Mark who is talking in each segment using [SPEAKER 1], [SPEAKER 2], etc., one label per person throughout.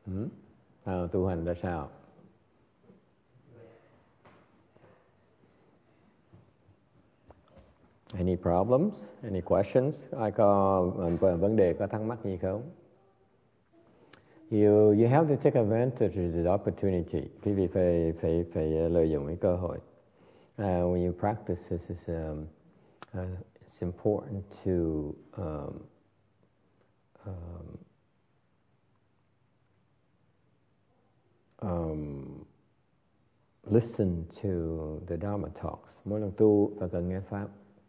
[SPEAKER 1] Tu hành ra sao? Any problems? Any questions? Ai có vấn đề, có thắc mắc gì không? You have to take advantage of the opportunity. Quý vị phải lợi dụng cái cơ hội. When you practice this, it's important to listen to the Dharma talks. Mỗi lần tu phải cần nghe pháp.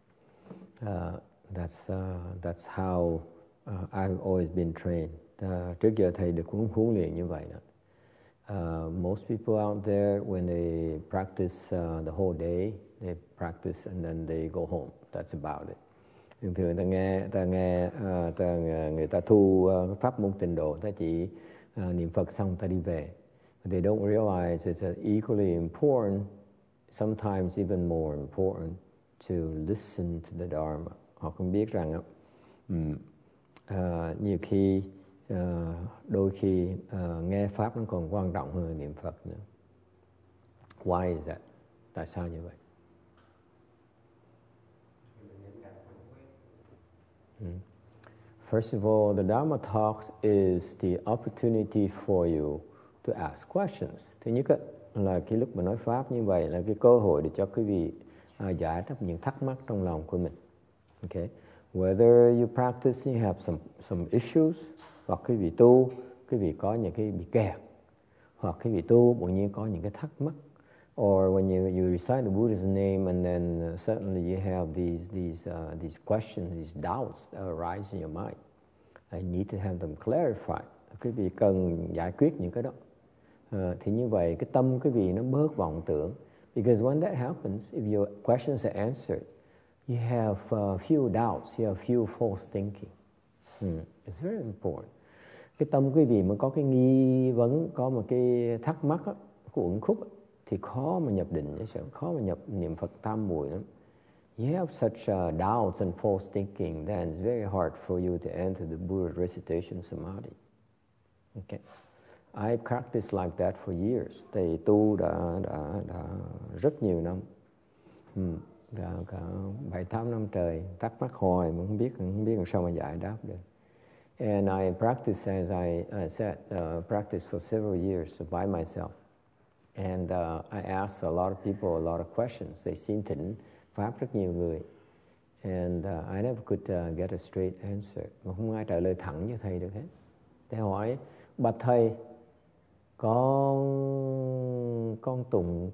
[SPEAKER 1] That's how I've always been trained. Trước giờ thầy được huấn luyện như vậy đó. Most people out there, when they practice the whole day, they practice and then they go home. That's about it. Thường thường người ta thu pháp môn tịnh độ, ta chỉ niệm Phật xong ta đi về. They don't realize it's equally important, sometimes even more important, to listen to the Dharma. Họ không biết rằng nhiều khi đôi khi nghe pháp nó còn quan trọng hơn niệm Phật nữa. Why is that? Tại sao như vậy? First of all, the Dharma talks is the opportunity for you to ask questions. Thứ nhất là cái lúc mà nói pháp như vậy là cái cơ hội để cho quý vị giải đáp những thắc mắc trong lòng của mình. Okay? Whether you practice, you have some issues, hoặc quý vị tu, quý vị có những cái bị kẹt, hoặc quý vị tu bỗng nhiên có những cái thắc mắc, or when you recite the Buddha's name and then suddenly you have these questions, these doubts that arise in your mind. I need to have them clarified. Quý vị cần giải quyết những cái đó. Thì như vậy cái tâm quý vị nó bớt vọng tưởng. Because when that happens, if your questions are answered, you have few doubts, you have few false thinking. It's very important. Cái tâm quý vị mà có cái nghi vấn, có một cái thắc mắc, có uẩn khúc, thì khó mà nhập định, khó mà nhập niệm Phật tam muội lắm. You have such doubts and false thinking, then it's very hard for you to enter the Buddha recitation samadhi. Okay. I practiced like that for years. Thầy tu đã rất nhiều năm, đã cả 7-8 năm trời, thắc mắc hoài mà không biết làm sao mà giải đáp được. And I practiced, as I said, practiced for several years by myself. And I asked a lot of people a lot of questions. They xin thỉnh pháp rất nhiều người. And I never could get a straight answer. Mà không ai trả lời thẳng như thầy được hết. Thầy hỏi, bạch thầy, con tụng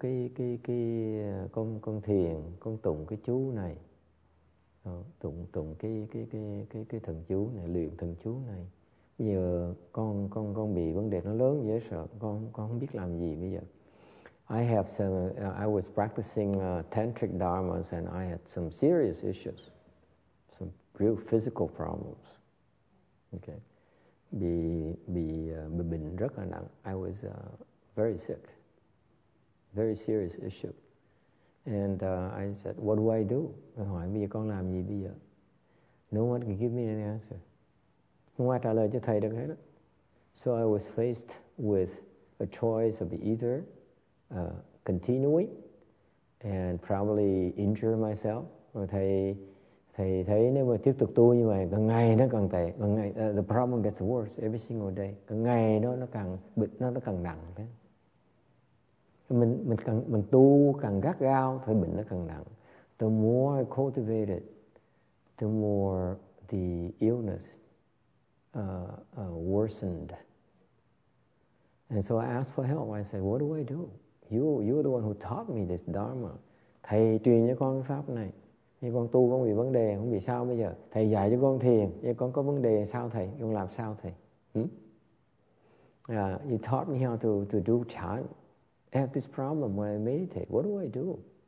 [SPEAKER 1] con thiền, con tụng cái chú này, tụng cái thần chú này, luyện thần chú này. Bây giờ con bị vấn đề nó lớn dễ sợ, con không biết làm gì bây giờ. I was practicing tantric dharmas and I had some serious issues, some real physical problems. Okay. Bị bệnh rất là nặng. I was very sick, very serious issue. And I said, what do I do? Tôi hỏi bây giờ con làm gì bây giờ? No one can give me an answer. Không ai trả lời cho thầy được hết. So I was faced with a choice of either continuing and probably injure myself. Rồi thầy thấy nếu mà tiếp tục tu như vậy, càng ngày nó càng tệ, càng ngày the problem gets worse every single day. Càng ngày nó càng bệnh, nó càng nặng thế. Mình tu càng gắt gao thì bệnh nó càng nặng. The more I cultivated, the more the illness worsened. And so I asked for help. I said, what do I do? You're the one who taught me this Dharma. Thầy truyền cho con cái pháp này. Nhưng con tu con bị vấn đề, không bị sao bây giờ? Thầy dạy cho con thiền, nhưng con có vấn đề sao thầy? Con làm sao thầy? You taught me how to do chant. I have this problem when I meditate. What do I do?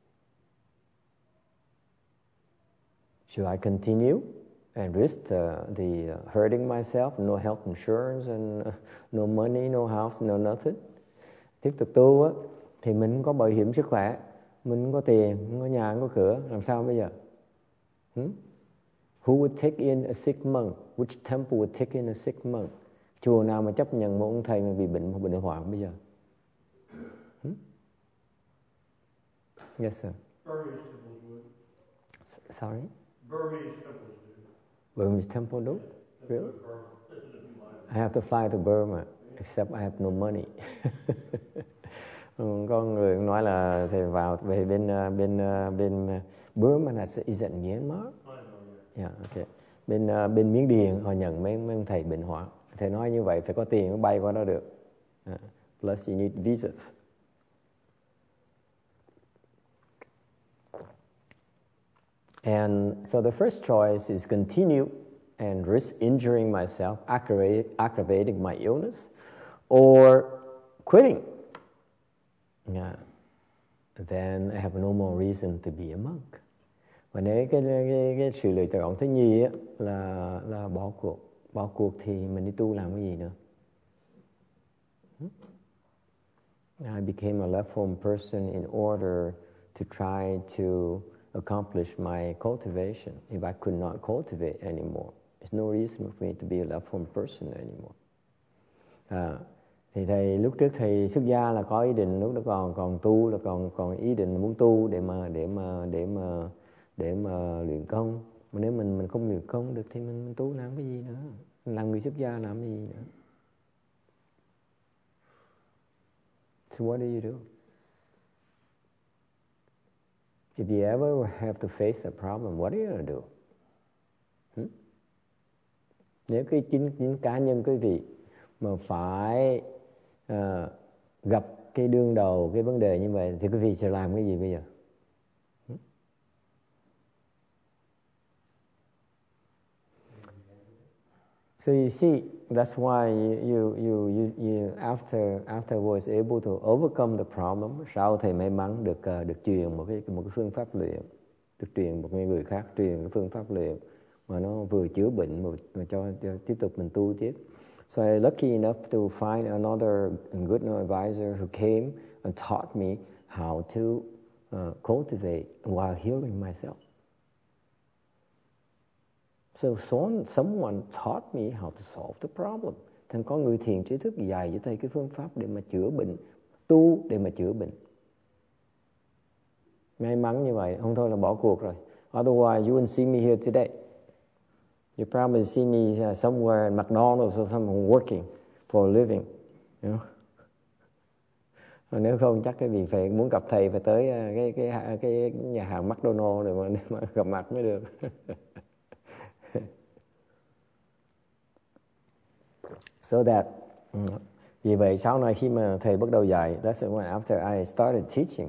[SPEAKER 1] Should I continue and risk the hurting myself, no health insurance and no money, no house, no nothing? Tiếp tục tu á, thì mình không có bảo hiểm sức khỏe, mình không có tiền, không có nhà, không có cửa, làm sao bây giờ? Who would take in a sick monk? Which temple would take in a sick monk? Chùa nào mà chấp nhận một ông thầy mà bị bệnh hoạn bây giờ? Yes, sir.
[SPEAKER 2] Burmese temples would.
[SPEAKER 1] Sorry?
[SPEAKER 2] Burmese temples do.
[SPEAKER 1] Burmese temple do? Really? I have to fly to Burma, except I have no money. Có người nói là thầy vào về bên Burma là is it Myanmar? Yeah, okay. Bên Miến Điện họ nhận mấy ông thầy bệnh hoạn. Thầy nói như vậy phải có tiền mới bay qua đó được. Plus you need visas. And so the first choice is continue and risk injuring myself, aggravating my illness, or quitting. Yeah. Then I have no more reason to be a monk. Và nếu cái sự lựa chọn thứ nhì á, là bỏ cuộc thì mình đi tu làm cái gì nữa? I became a left home person in order to try to accomplish my cultivation. If I could not cultivate anymore, there's no reason for me to be a left home person anymore. Thì thầy lúc trước thầy xuất gia là có ý định, lúc đó còn tu là còn ý định muốn tu để mà luyện công. Mà nếu mình không luyện công được thì mình tu làm cái gì nữa? Mình làm người xuất gia làm cái gì nữa? So what do you do? If you ever have to face a problem, what are you going to do? Nếu cái chính cá nhân quý vị mà phải gặp cái đương đầu cái vấn đề như vậy thì quý vị sẽ làm cái gì bây giờ? So you see, that's why you afterwards able to overcome the problem. Sau thầy may mắn được truyền một cái phương pháp luyện, được truyền một người khác truyền cái phương pháp luyện mà nó vừa chữa bệnh mà cho tiếp tục mình tu tiếp. So I'm lucky enough to find another good advisor who came and taught me how to cultivate while healing myself. So someone taught me how to solve the problem. Thành có người thiền trí thức dạy cho thầy cái phương pháp để mà chữa bệnh, tu để mà chữa bệnh. May mắn như vậy, không thôi là bỏ cuộc rồi. Otherwise you wouldn't see me here today. You probably see me somewhere in McDonald's or something working for a living. You know? Nếu không chắc cái vị phải muốn gặp thầy phải tới cái nhà hàng McDonald's để mà gặp mặt mới được. So that vì vậy sau này khi mà thầy bắt đầu dạy, that's when after I started teaching,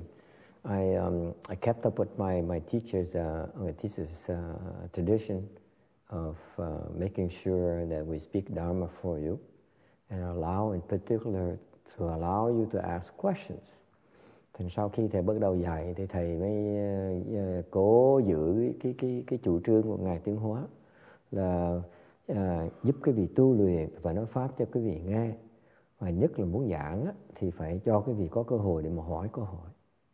[SPEAKER 1] I kept up with my teacher's tradition of making sure that we speak Dharma for you and allow in particular to allow you to ask questions. Thì sau khi thầy bắt đầu dạy thì thầy mới cố giữ cái chủ trương của Ngài Tiến Hóa là giúp quý vị tu luyện và nói pháp cho quý vị nghe, và nhất là muốn giảng thì phải cho quý vị có cơ hội để mà hỏi câu hỏi.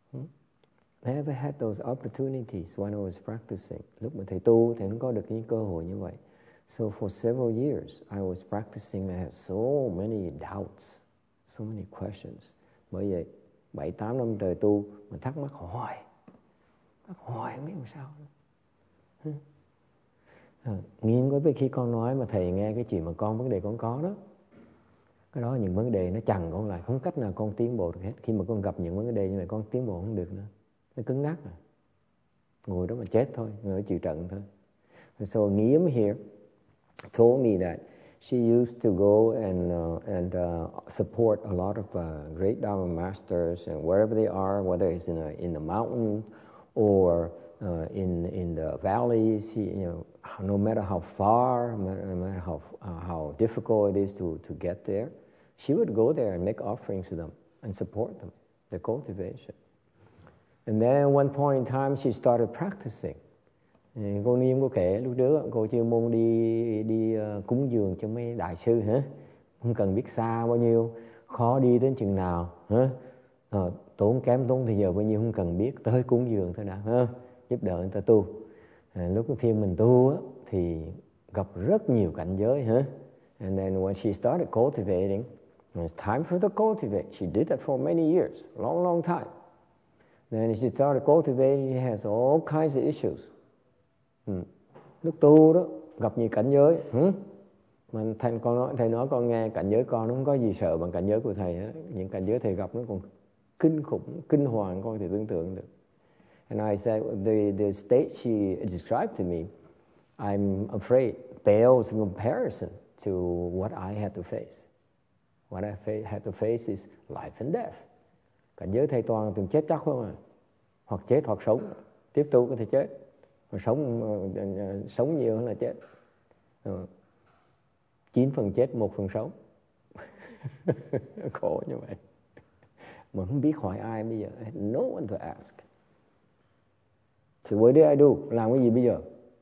[SPEAKER 1] I never had those opportunities when I was practicing. Lúc mà thầy tu thì không có được những cơ hội như vậy. So for several years I was practicing, I had so many doubts, so many questions. Bởi vậy 7-8 năm trời tu mình thắc mắc hoài không biết làm sao nữa. Nghiêng với khi con nói mà thầy nghe cái chuyện mà con vấn đề con có đó, cái đó những vấn đề nó chằng con lại, không cách nào con tiến bộ được hết. Khi mà con gặp những vấn đề như vậy con tiến bộ không được nữa, nó cứng ngắc rồi, ngồi đó mà chết thôi, ngồi đó chịu trận thôi. So Nghiễm here told me that she used to go and support a lot of great Dharma masters, and wherever they are, whether it's in the mountain or in the valleys, no matter how far, no matter how difficult it is to get there, she would go there and make offerings to them and support them, their cultivation. And then one point in time, she started practicing. Cô Niêm có kể lúc trước cô chuyên môn đi cúng dường cho mấy đại sư hả? Không cần biết xa bao nhiêu, khó đi đến chừng nào hả? Tốn thời giờ bao nhiêu không cần biết, tới cúng dường thôi đã hả? Giúp đỡ người ta tu. Lúc khi mình tu á, thì gặp rất nhiều cảnh giới hả? And then when she started cultivating, it was time for her to cultivate. She did that for many years, long, long time. Then she started cultivating, she has all kinds of issues. Lúc tu đó, gặp nhiều cảnh giới. Mà thầy nói con nghe, cảnh giới con nó không có gì sợ bằng cảnh giới của thầy hết. Những cảnh giới thầy gặp nó còn kinh khủng, kinh hoàng, con có thể tưởng tượng được. And I said, the state she described to me, I'm afraid pales in comparison to what I had to face. What I had to face is life and death. Cảnh giới thầy toàn từng chết chắc không à? Hoặc chết hoặc sống. Tiếp tục có thể chết. Mà sống nhiều hơn là chết. 9 phần chết, 1 phần sống. Khổ như vậy. Mà không biết hỏi ai bây giờ. I had no one to ask. So what did I do? Làm cái gì bây giờ?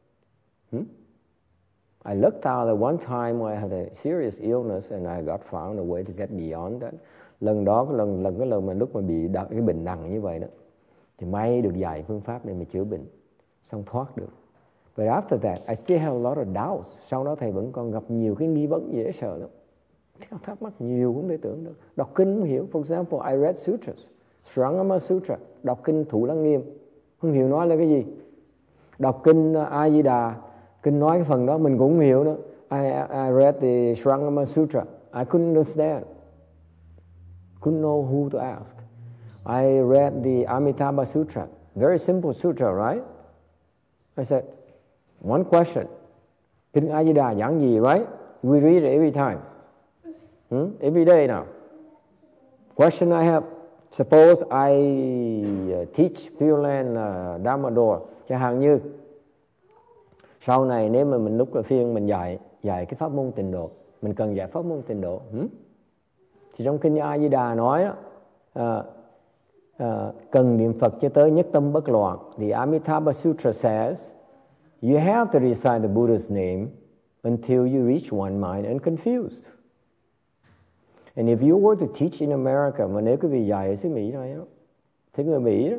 [SPEAKER 1] I looked out at one time when I had a serious illness and I got found a way to get beyond that. Lần đó, cái lần mà lúc mà bị cái bệnh nặng như vậy đó, thì may được dạy phương pháp để mà chữa bệnh, xong thoát được. But after that, I still have a lot of doubts. Sau đó thầy vẫn còn gặp nhiều cái nghi vấn dễ sợ lắm. Thắc mắc nhiều không thể tưởng được. Đọc kinh không hiểu. For example, I read sutras, Srangama Sutra, đọc kinh Thủ Lăng Nghiêm, không hiểu nói là cái gì. Đọc kinh A Di Đà, kinh nói cái phần đó mình cũng không hiểu nữa. I read the Srangama Sutra, I couldn't understand, couldn't know who to ask. I read the Amitabha Sutra, very simple sutra, right? I said, one question, kinh A Di Đà giảng gì, right? We read it every time, every day now. Question I have, suppose I teach Pure Land Dharma Door, chẳng hạn như sau này nếu mà mình lúc là phiên mình dạy cái pháp môn tịnh độ, mình cần dạy pháp môn tịnh độ, thì trong kinh A Di Đà nói đó, cần niệm Phật cho tới nhất tâm bất loạn. The Amitabha Sutra says you have to recite the Buddha's name until you reach one mind unconfused. And if you were to teach in America, mà nếu quý vị dạy ở xứ Mỹ này đó, thì người Mỹ đó,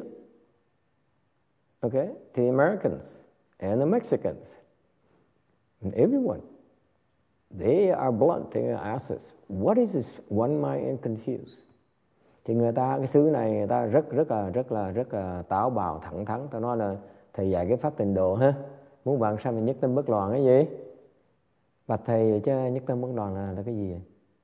[SPEAKER 1] okay, the Americans and the Mexicans and everyone, they are blunt, they ask us, what is this one mind and confused? Thì người ta, cái xứ này người ta rất là táo bạo, thẳng thắn. Tao nói là thầy dạy cái pháp tịnh độ ha, muốn bạn sao mà nhất tâm bất loạn cái gì? Bạch thầy chứ nhất tâm bất loạn là cái gì vậy?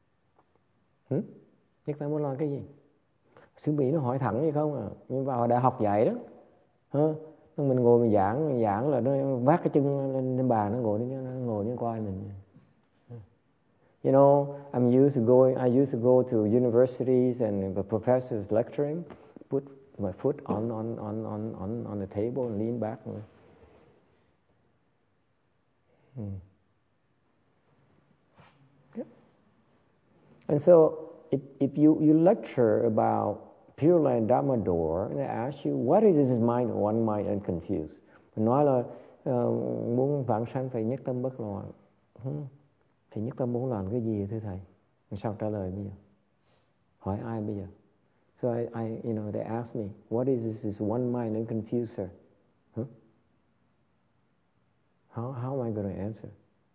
[SPEAKER 1] Nhất tâm bất loạn cái gì? Xứ Mỹ nó hỏi thẳng vậy không à? Nhưng vào đại học dạy đó, mình ngồi mình giảng là nó vác cái chân lên bàn, nó ngồi nó coi mình. You know, I used to go to universities and the professors lecturing, put my foot on the table and lean back. Yep. And so if you lecture about Pure Land Dharma Door, and they ask you, what is this mind, one mind and confused? Mình nói là muốn vãng sanh phải nhất tâm bất loạn. Thì nhất tâm muốn làm cái gì thưa thầy? Sao trả lời bây giờ? Hỏi ai bây giờ? So they ask me, what is this one mind and confused, sir? How am I going to answer?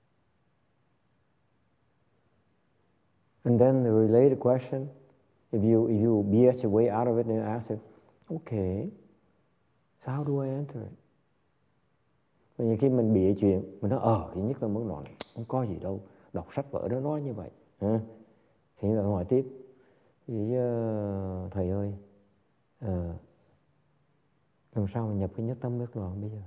[SPEAKER 1] And then the related question, if you BS your way out of it and ask it, okay, so how do I answer it? Và nhiều khi mình bịa chuyện, mình nói thì nhất tâm bất loạn, không có gì đâu, đọc sách vở đó nói như vậy. Thì người hỏi tiếp, vậy thầy ơi, làm sao mà nhập cái nhất tâm bất loạn bây giờ?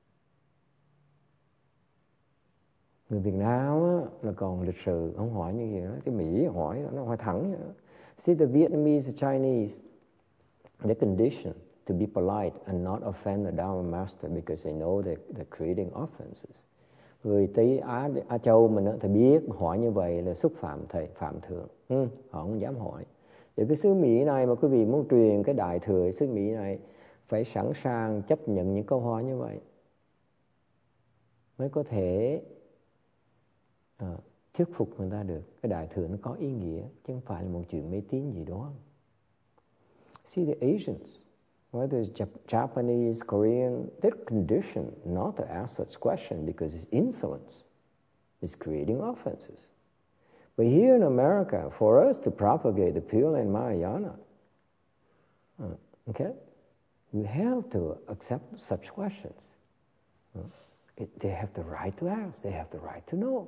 [SPEAKER 1] Người Việt Nam á, là còn lịch sự, không hỏi như vậy đó. Cái Mỹ hỏi, nó hỏi thẳng vậy đó. See, the Vietnamese, the Chinese, they're conditioned to be polite and not offend the Dharma master because they know they're creating offenses. Người Tây Á Châu mình thì biết hỏi như vậy là xúc phạm thầy, phạm thượng. Họ không dám hỏi. Vậy cái xứ Mỹ này mà quý vị muốn truyền cái đại thừa xứ Mỹ này, phải sẵn sàng chấp nhận những câu hỏi như vậy mới có thể thuyết phục người ta được. Cái đại thừa nó có ý nghĩa, chứ không phải là một chuyện mê tín gì đó. See, the Asians, whether it's Japanese, Korean, they're conditioned not to ask such questions because it's insolence. It's creating offenses. But here in America, for us to propagate the Pure Land Mahayana, okay, we have to accept such questions. They have the right to ask. They have the right to know.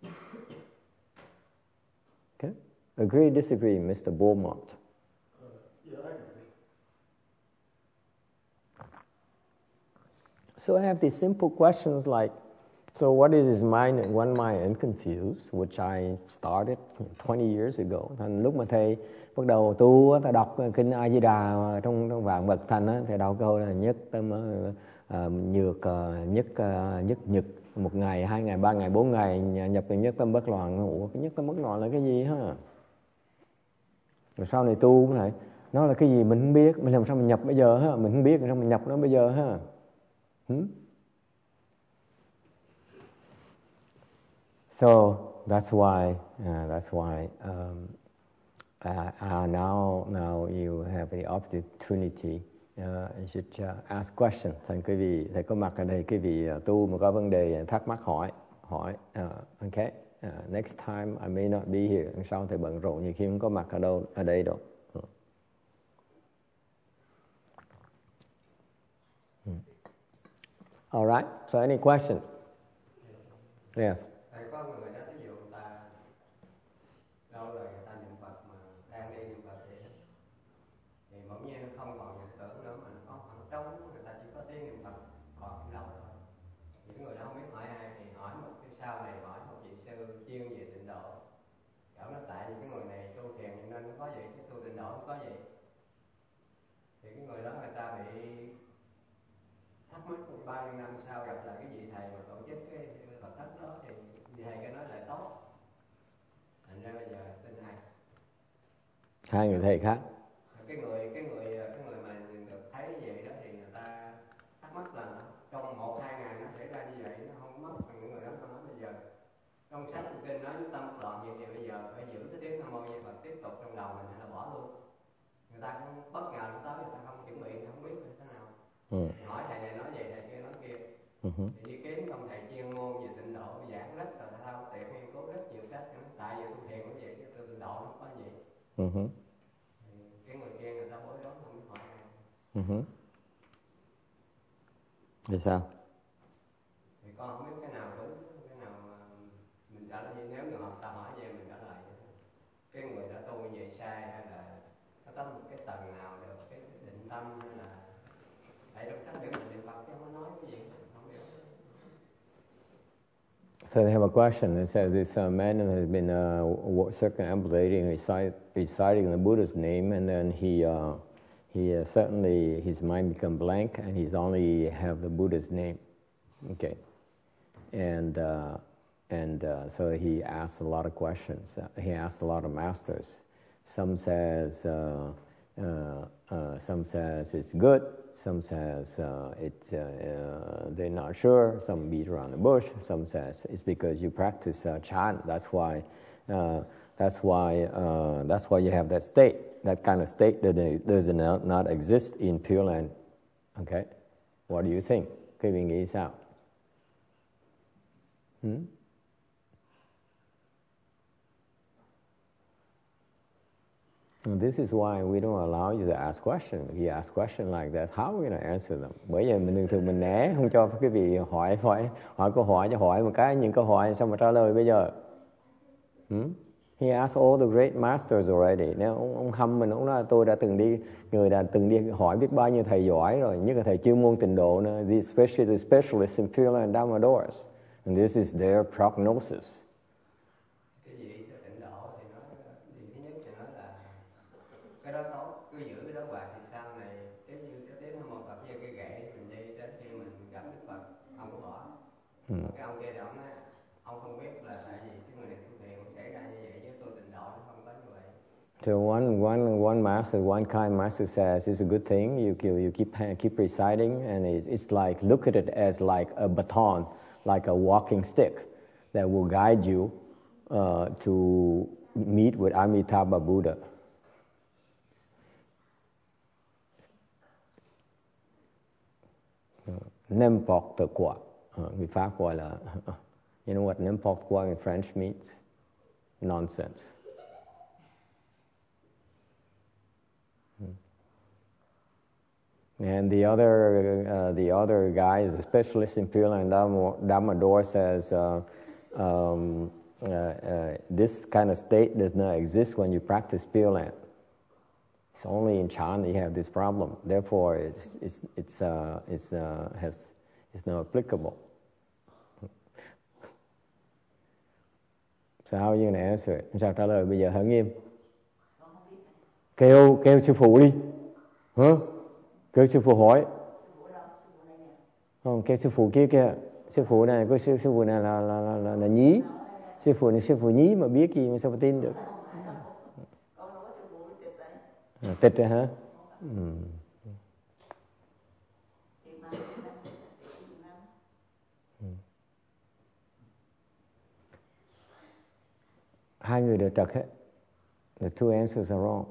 [SPEAKER 1] Okay? Agree, disagree, Mr. Beaumont?
[SPEAKER 2] Yeah, I agree.
[SPEAKER 1] So I have these simple questions like, so what is his mind and one mind unconfused, which I started 20 years ago. Thành lúc mà thầy bắt đầu tu, thầy đọc kinh A Di Đà trong vạn vật thành á, thầy đọc câu là nhất tâm nhược nhất nhật, một ngày, 2 ngày, 3 ngày, 4 ngày nhập được nhất tâm bất loạn. Ủa, cái nhất tâm bất loạn là cái gì ha? Rồi sau này tu này, nó là cái gì mình không biết, mình làm sao mình nhập bây giờ ha? Mình không biết làm sao mình nhập nó bây giờ ha? So that's why now you have the opportunity. You should ask questions. Thành quý vị thầy có mặt ở đây, quý vị tu mà có vấn đề thắc mắc hỏi. Okay. Next time I may not be here. Sau thầy bận rộn nhiều khi không có mặt ở đây đâu. All right. So any question? Yes.
[SPEAKER 3] Thầy có người đó, ví dụ người ta lâu rồi người ta niệm Phật mà đang đi niệm Phật thì bỗng nhiên nó không còn niệm tưởng nữa mà nó có khoảng trống, người ta chỉ có tiếng niệm Phật còn lâu rồi. Những người đó không biết hỏi ai thì hỏi một cái sau này hỏi một vị sư chuyên về tịnh độ. Cảm nó tại vì cái người này tu thiền nên nó có vậy, cái tu tịnh độ không có vậy. Thì cái người đó người ta bị thắc mắc bao nhiêu năm sau gặp lại cái vị thầy mà tổ chức cái Phật thất đó thì thầy cái nói lại tốt. Thành ra bây giờ tin ai?
[SPEAKER 1] Hai người thầy khác.
[SPEAKER 3] Cái người mà được thấy vậy đó thì người ta thắc mắc là trong 1-2 ngày nó xảy ra như vậy, nó không mất. Những người đó nó nói bây giờ trong sách kinh nói tâm loạn như vậy, bây giờ phải giữ cái tiếng Nam Mô Di Phật tiếp tục trong đầu mình hay là bỏ luôn. Người ta cũng bất ngờ nó tới, người ta không chuẩn bị, không biết như thế nào. Hỏi thầy này nói vậy, thầy kia nói kia. Thì ý kiến trong thầy chuyên môn về tịnh độ giảng rất là thao tiện, nghiên cứu rất nhiều sách. Tại vì tu thiền cũng vậy, chứ tu tịnh độ nó có gì. Thì cái người kia người ta bối rối không biết hỏi ai.
[SPEAKER 1] Vì sao?
[SPEAKER 3] Thì con không biết cái nào đúng, cái nào mình trả lời. Nếu người ta hỏi về mình trả lời cái người đã tu như vậy sai, hay là nó có một cái tầng nào được cái định tâm, hay là tại trong sách để mình niệm Phật chứ không nói cái gì không hiểu.
[SPEAKER 1] So they have a question. It says this man has been circumambulating, reciting the Buddha's name, and then he suddenly his mind become blank, and he's only have the Buddha's name. Okay, and so he asked a lot of questions. He asked a lot of masters. Some says it's good. Some says they're not sure. Some beat around the bush. Some says it's because you practice chant. That's why you have that state. That kind of state that does not exist in Pure Land. Okay, what do you think? Quý vị nghĩ sao? And this is why we don't allow you to ask questions. If you ask questions like that, how are we going to answer them? Bởi vì mình thường mình né, không cho quý vị hỏi câu hỏi, cho hỏi một cái những câu hỏi sao mà trả lời bây giờ. He asked all the great masters already. Nếu ông Hâm mình, ông nói tôi đã người đã từng đi hỏi biết bao nhiêu thầy giỏi rồi, nhất là thầy chuyên môn tịnh độ nữa, the specialists in Pure Land Dharma doors. And this is their prognosis.
[SPEAKER 3] Cái gì cho tịnh độ thì nói gì thứ nhất thì nói là cái đó tốt, cứ giữ cái đó hoài thì sau này nếu như cái tiếng Nam Mô Phật như cái gậy mình đi đến khi mình gặp Đức Phật không có bỏ. Cái ông kia thì ông nói ông không biết là tại vì cái người này tu thiền xảy ra như vậy, chứ tôi tịnh độ nó không có như vậy.
[SPEAKER 1] So one master, one kind master says it's a good thing. You keep reciting, and it's like, look at it as like a baton, like a walking stick that will guide you to meet with Amitabha Buddha. N'importe quoi. Người Pháp gọi là, you know what n'importe quoi in French means? nonsense. And the other guy is a specialist in Pure Land Dharma Door, says this kind of state does not exist when you practice Pure Land. It's only in Chan that you have this problem. Therefore, it's not applicable. So how are you going to answer it? Sao trả lời bây giờ hả Nghiêm? Kêu sư phụ đi. Hả? Kêu sư phụ hỏi. Không, kêu sư phụ kia kìa. Sư phụ này, có sư phụ này là nhí. Sư phụ nhí mà biết gì mà sao mà tin được. Tịch rồi hả? Hai người đều trật hết. The two answers are wrong.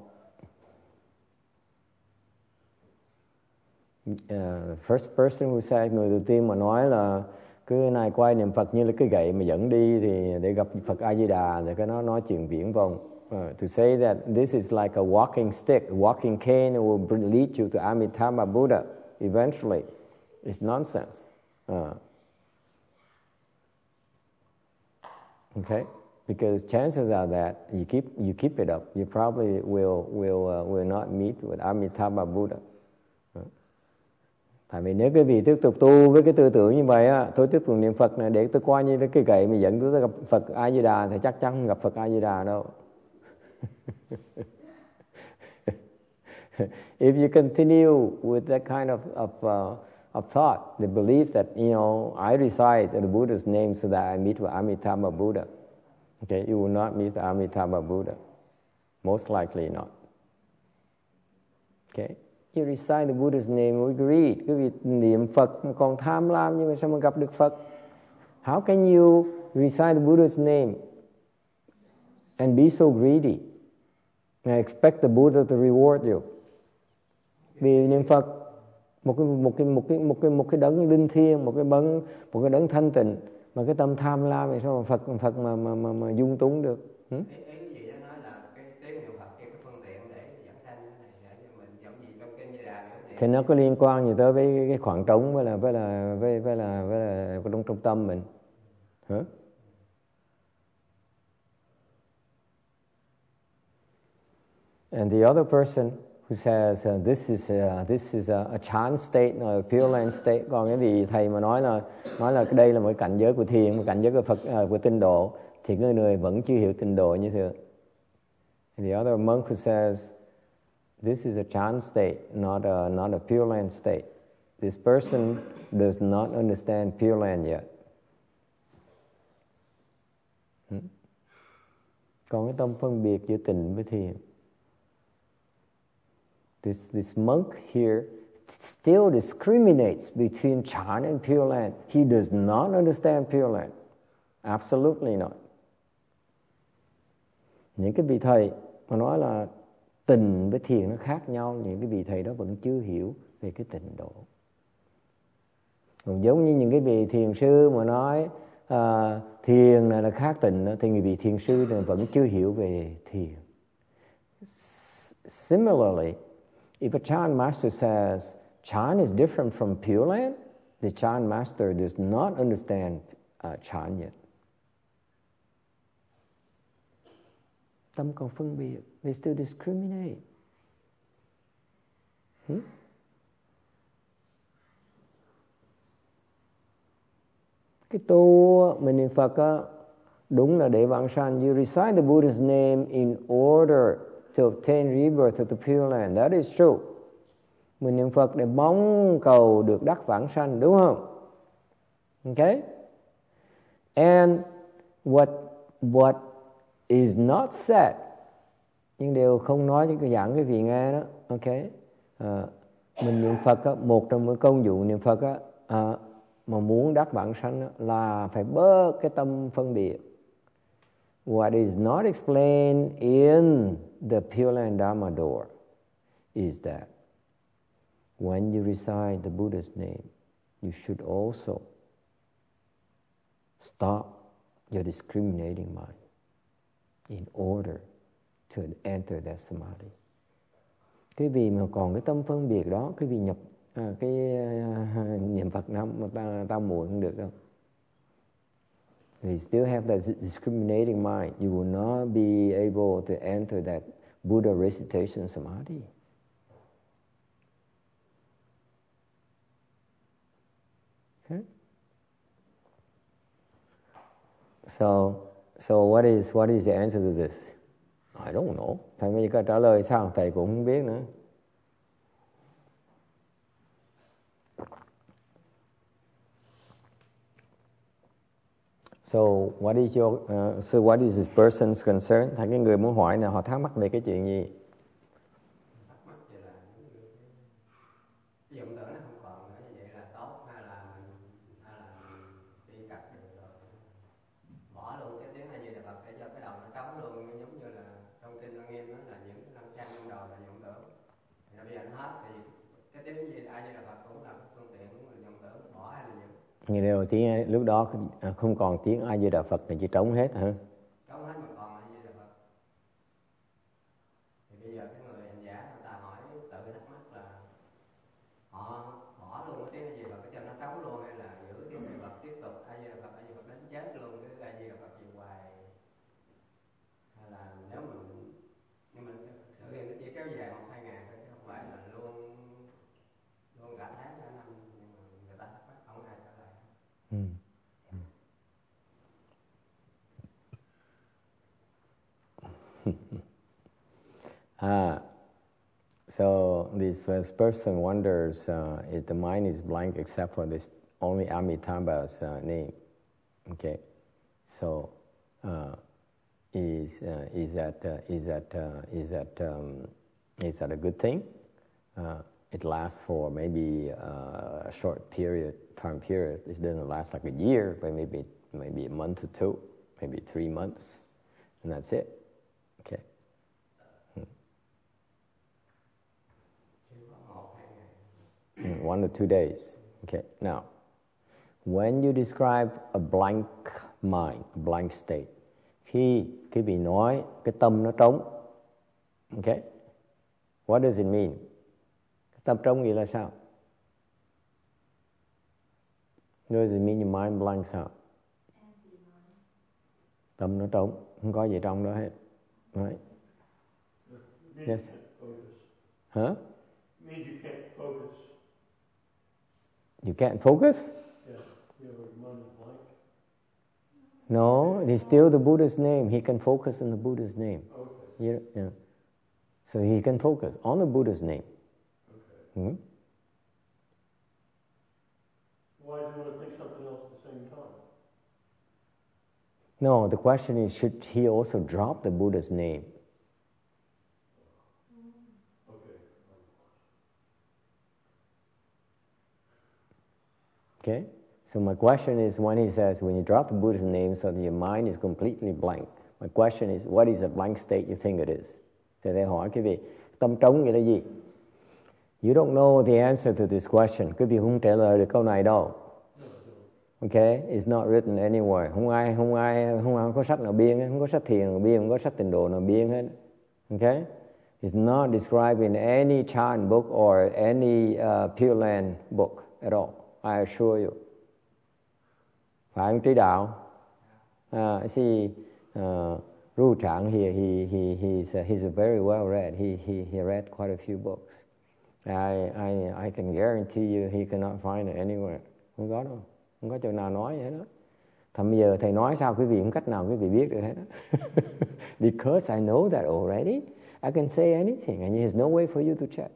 [SPEAKER 1] First person who said, người đầu tiên mà nói là cứ này quay niệm Phật như là cái gậy mà dẫn đi thì để gặp Phật A Di Đà thì cái nó nói chuyện viển vông. To say that this is like a walking stick, a walking cane will lead you to Amitabha Buddha eventually, it's nonsense. Okay, because chances are that you keep it up, you probably will not meet with Amitabha Buddha. Tại vì nếu quý vị tiếp tục tu với cái tư tưởng như vậy á, tôi tiếp tục niệm Phật này để tôi coi như cái gậy mà dẫn tôi gặp Phật A Di Đà thì chắc chắn không gặp Phật A Di Đà đâu. If you continue with that kind of thought, the belief that, you know, I recite the Buddha's name so that I meet with Amitabha Buddha, okay, you will not meet the Amitabha Buddha, most likely not. Okay, you recite the Buddha's name, we agree, quý vị niệm Phật còn tham lam nhưng mà sao mà gặp được Phật? How can you recite the Buddha's name and be so greedy and expect the Buddha to reward you? Vì niệm Phật một cái đấng linh thiêng, một cái đấng thanh tịnh mà cái tâm tham lam thì sao mà Phật mà dung túng được?
[SPEAKER 3] Ý gì đó nói là cái tiếng niệm Phật cái phương tiện để giảng sanh này để mình giống gì trong kinh Di Đà
[SPEAKER 1] thì nó có liên quan gì tới với cái khoảng trống với là trong tâm mình? Hả? And the other person who says this is a Chan state, a Pure Land state. Còn cái vị thầy mà nói là đây là một cảnh giới của thiền, một cảnh giới của Phật, của tinh độ, thì người người vẫn chưa hiểu tinh độ như thế. And the other monk who says this is a Chan state, not a Pure Land state. This person does not understand Pure Land yet. Còn cái tâm phân biệt giữa tịnh với thiền. This monk here still discriminates between Chan and Pure Land. He does not understand Pure Land. Absolutely not. Những cái vị thầy mà nói là tịnh với thiền nó khác nhau, những cái vị thầy đó vẫn chưa hiểu về cái tịnh độ. Còn giống như những cái vị thiền sư mà nói thiền này là khác tịnh, thì người vị thiền sư này vẫn chưa hiểu về thiền. Similarly, if a Chan master says Chan is different from Pure Land, the Chan master does not understand Chan yet. Tâm còn phân biệt, they still discriminate. Cái tu mình niệm Phật á, đúng là để vãng sanh. You recite the Buddha's name in order to obtain rebirth of the Pure Land. That is true. Mình niệm Phật để mong cầu được đắc vãng sanh, đúng không? Okay? And what is not said, nhưng đều không nói những cái giảng cái vị nghe đó. Okay? Mình niệm Phật á, một trong những công dụng niệm Phật á, mà muốn đắc vãng sanh á, là phải bớt cái tâm phân biệt. What is not explained in the Pure Land Dharma Door is that when you recite the Buddha's name, you should also stop your discriminating mind. in order to enter that samadhi. Cái vị mà còn cái tâm phân biệt đó, cái vị nhập cái niệm Phật tam muội không được đâu. You still have that discriminating mind. You will not be able to enter that Buddha recitation samadhi. Okay? So what is the answer to this? I don't know. Thầy mới có trả lời sao? Thầy cũng không biết nữa. So what is this person's concern? Thầy cái người muốn hỏi là họ thắc mắc về cái chuyện gì?
[SPEAKER 3] Thắc mắc vậy là cái vọng tưởng nó không còn nữa, như vậy là tốt hay là đi cặp được rồi bỏ luôn cái tiếng A Di Đà Phật để cho cái đầu nó trống luôn, giống như là trong kinh Lăng Nghiêm đó là những cái năng trang trong đầu là vọng tưởng. Thì bây giờ nó hết thì cái tiếng A Di Đà Phật cũng là phương tiện của vọng tưởng, bỏ hay là giữ?
[SPEAKER 1] Như điều tiếng lúc đó không còn tiếng A Di Đà Phật là chỉ trống hết hả?
[SPEAKER 3] Trống hết mà còn A Di Đà Phật. Thì bây giờ cái người hành giả người ta hỏi tự thắc mắc là họ bỏ luôn cái tiếng A Di Đà Phật cho nó trống luôn, hay là giữ tiếng A Di Đà Phật tiếp tục A Di Đà Phật đến chết luôn cái A Di Đà Phật gì hoài, hay là nếu mình nhưng mà thực sự thì nó chỉ kéo dài 1-2 ngày thôi chứ không phải là luôn cả tháng cả năm, nhưng mà người ta thắc mắc không ai trả lời.
[SPEAKER 1] So this person wonders if the mind is blank except for this only Amitabha's name. Okay, so is that a good thing? It lasts for maybe a short time period. It doesn't last like a year, but maybe a month or two, maybe 3 months, and that's it. Okay. 1 or 2 days. Okay. Now, when you describe a blank mind, a blank state, khi cái vị nói cái tâm nó trống, okay, what does it mean? Cái tâm trống nghĩa là sao? What does it mean your mind blanks out? Tâm nó trống, không có gì trong đó hết. Right? Yes. Huh?
[SPEAKER 2] Means you can't focus.
[SPEAKER 1] You can't focus?
[SPEAKER 2] Yeah, your mind is blank.
[SPEAKER 1] No, it's still the Buddha's name. He can focus on the Buddha's name.
[SPEAKER 2] Okay.
[SPEAKER 1] Yeah. So he can focus on the Buddha's name.
[SPEAKER 2] Okay. Why do you want to think something else at the same time?
[SPEAKER 1] No, the question is, should he also drop the Buddha's name? Okay? So my question is, when he says, when you drop the Buddha's name so that your mind is completely blank, my question is, what is a blank state you think it is? Thì thầy hỏi cái vị, tâm trống nghĩa là gì? You don't know the answer to this question. Quý vị không trả lời được câu này đâu. Okay? It's not written anywhere. Không có sách nào biên, không có sách thiền nào biên, không có sách tịnh độ nào biên hết. Okay? It's not described in any Chan book or any Pure Land book at all. I assure you. Phải không Trí Đạo? I see Ru Trạng here. He's very well read. He read quite a few books. I can guarantee you he cannot find it anywhere. Không có đâu. Không có chỗ nào nói vậy đó. Thầm bây giờ thầy nói sao quý vị không cách nào quý vị biết được hết đó. Because I know that already. I can say anything and there's no way for you to check.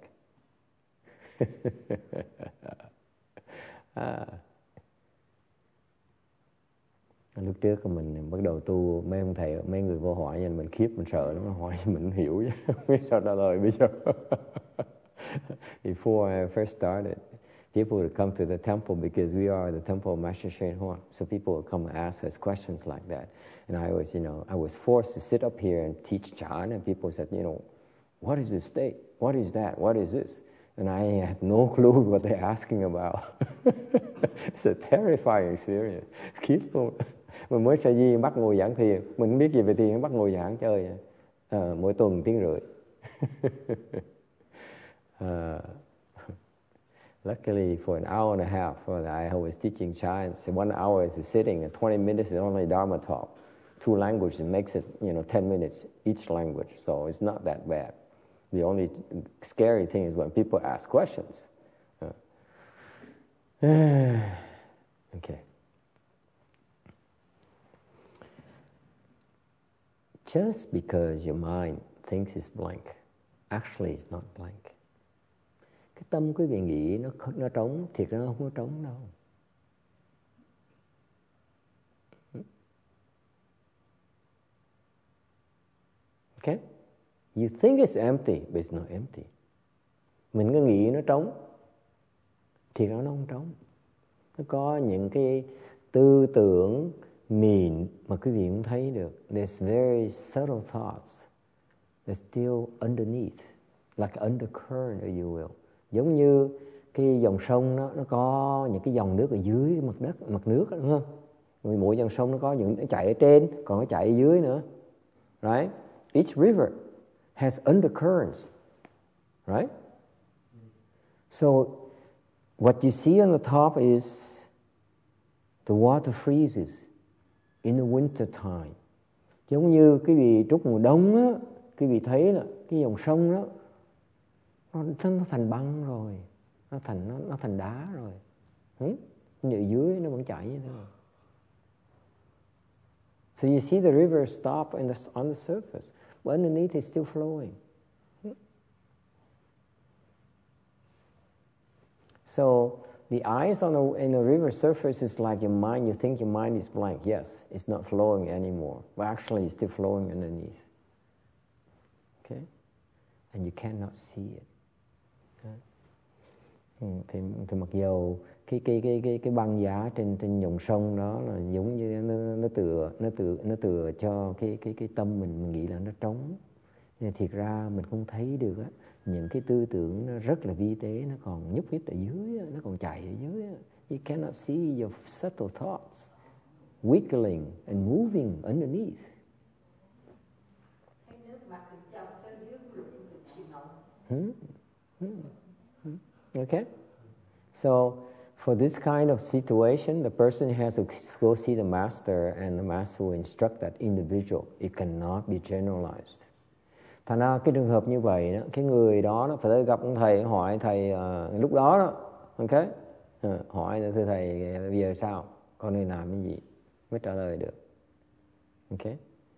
[SPEAKER 1] Lúc trước mình bắt đầu tu, mấy ông thầy, mấy người vô hỏi nên mình khiếp, mình sợ lắm, hỏi mình hiểu chứ không biết sao trả lời bây giờ. Before I first started, people would come to the temple because we are the temple of Master Hsuan Hua. So people would come and ask us questions like that. And I was forced to sit up here and teach Chan, and people said, what is this state? What is that? What is this? And I have no clue what they're asking about. It's a terrifying experience. Mình mới sa di bắt ngồi giảng thiền, mình không biết gì về thiền, bắt ngồi giảng chơi mỗi tuần 1 tiếng rưỡi. Luckily, for an hour and a half, I was teaching Chinese. So 1 hour is sitting, and 20 minutes is only Dharma talk. 2 languages, it makes it 10 minutes each language, so it's not that bad. The only scary thing is when people ask questions. Okay. Just because your mind thinks it's blank, actually it's not blank. Cái tâm quý vị nghĩ nó trống, thiệt ra nó không có trống đâu. Okay? You think it's empty, but it's not empty. Mình cứ nghĩ nó trống, thiệt ra nó không trống. Nó có những cái tư tưởng mịn mà quý vị không thấy được. There's very subtle thoughts that's still underneath, like undercurrent, if you will. Giống như cái dòng sông nó có những cái dòng nước ở dưới cái mặt nước đó, đúng không? Mỗi dòng sông nó có những nó chạy ở trên, còn nó chạy ở dưới nữa. Right? Each river has undercurrents. Right? So what you see on the top is the water freezes in the winter time. Giống như cái vị trúc mùa đông á, cái vị thấy là cái dòng sông đó nó thành băng rồi, nó thành đá rồi. Nhưng ở dưới nó vẫn chảy như thế nào. So you see the river stop on the surface, but underneath it's still flowing. So the eyes in the river surface is like your mind. You think your mind is blank. Yes, it's not flowing anymore, but actually it's still flowing underneath. Okay, and you cannot see it. Thì mặc dầu cái băng giá trên dòng sông đó là giống như nó tựa cho cái tâm mình nghĩ là nó trống. Nhưng thiệt ra mình không thấy được á, những cái tư tưởng nó rất là vi tế, nó còn nhúc nhích ở dưới, nó còn chạy ở dưới. You cannot see your subtle thoughts wiggling and moving underneath. Okay? So, for this kind of situation, the person has to go see the master, and the master will instruct that individual. It cannot be generalized. Thành ra cái trường hợp như vậy đó, cái người đó nó phải gặp ông thầy, hỏi thầy lúc đó đó, ok? Hỏi thưa thầy bây giờ sao? Con nên làm cái gì? Mới trả lời được. Okay?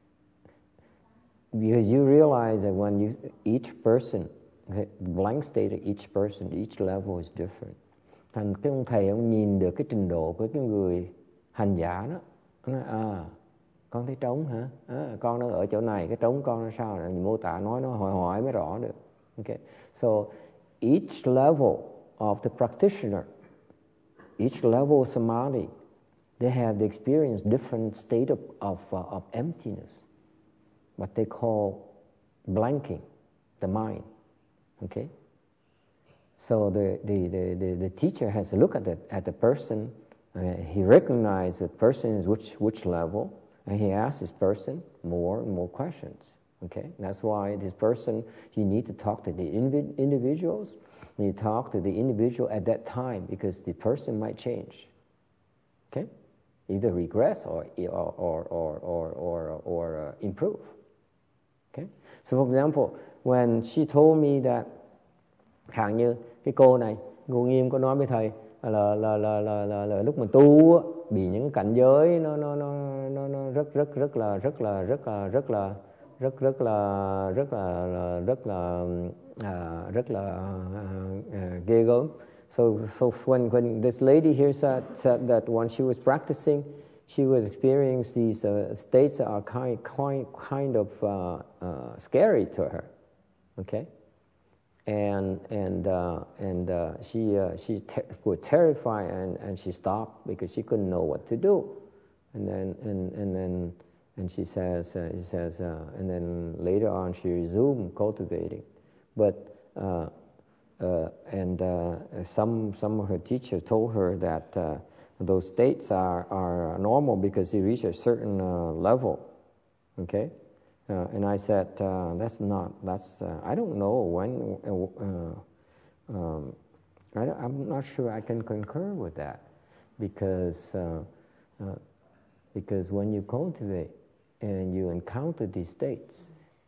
[SPEAKER 1] Because you realize that when each person, the blank state of each person, each level is different. Thành cái ông thầy ông nhìn được cái trình độ của cái người hành giả đó, nó nói con thấy trống hả? Con nó ở chỗ này, cái trống con nó sao? Mô tả nói nó hỏi mới rõ được. Okay. So each level of the practitioner, each level of samadhi, they have the experience different state of emptiness, what they call blanking the mind. Okay. So the teacher has to look at the person. He recognizes the person is which level. And he asks this person more and more questions. Okay, that's why this person, you need to talk to the individuals. You talk to the individual at that time because the person might change. Okay, either regress or improve. Okay, so for example, when she told me that, chẳng như cái cô này, cô Nghiêm có nói với thầy là lúc mà tu á, bị những cái cảnh giới nó rất là ghê gớm. So when this lady here said that when she was practicing, she was experiencing these states that are kind of scary to her. Okay. And she was terrified and she stopped because she couldn't know what to do. And then she says and then later on she resumed cultivating. But some of her teachers told her that those states are normal because you reach a certain level. Okay? And I said, I don't know when, I'm not sure I can concur with that, because when you cultivate and you encounter these states,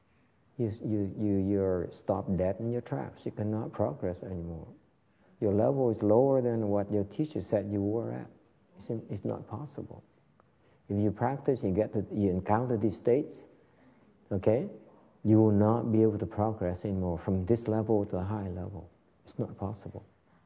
[SPEAKER 1] you're stopped dead in your tracks. You cannot progress anymore. Your level is lower than what your teacher said you were at. It's not possible. If you practice, you encounter these states, okay, you will not be able to progress anymore from this level to a high level. It's not possible.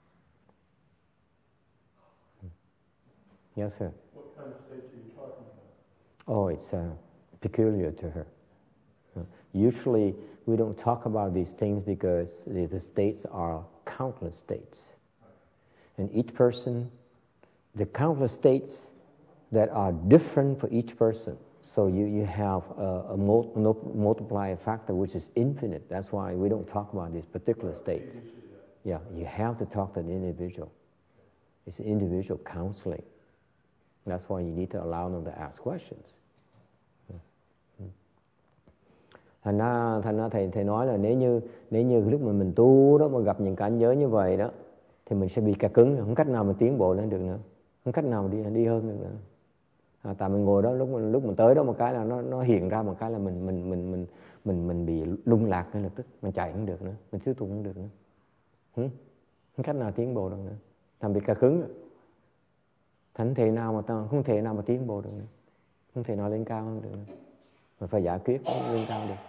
[SPEAKER 1] Yes, sir.
[SPEAKER 2] What kind of states are you talking about?
[SPEAKER 1] Oh, it's peculiar to her. Usually, we don't talk about these things because the states are countless states. And each person, the countless states that are different for each person. So you have a multiplier factor which is infinite. That's why we don't talk about these particular states. Yeah, you have to talk to the individual. It's individual counseling. That's why you need to allow them to ask questions. Thành ra thầy nói là nếu như lúc mà mình tu đó mà gặp những cảnh giới như vậy đó thì mình sẽ bị cà cứng, không cách nào mà tiến bộ lên được nữa, không cách nào mà đi hơn được nữa. Tại mình ngồi đó lúc mình tới đó một cái là nó hiện ra một cái là mình bị lung lạc ngay lập tức, mình chạy không được nữa, mình tiếp tục không được nữa, không cách nào tiến bộ được nữa, làm bị cà cứng. Thành không thể nào mà tiến bộ được nữa, không thể nào lên cao hơn được nữa, mà phải giải quyết lên cao được.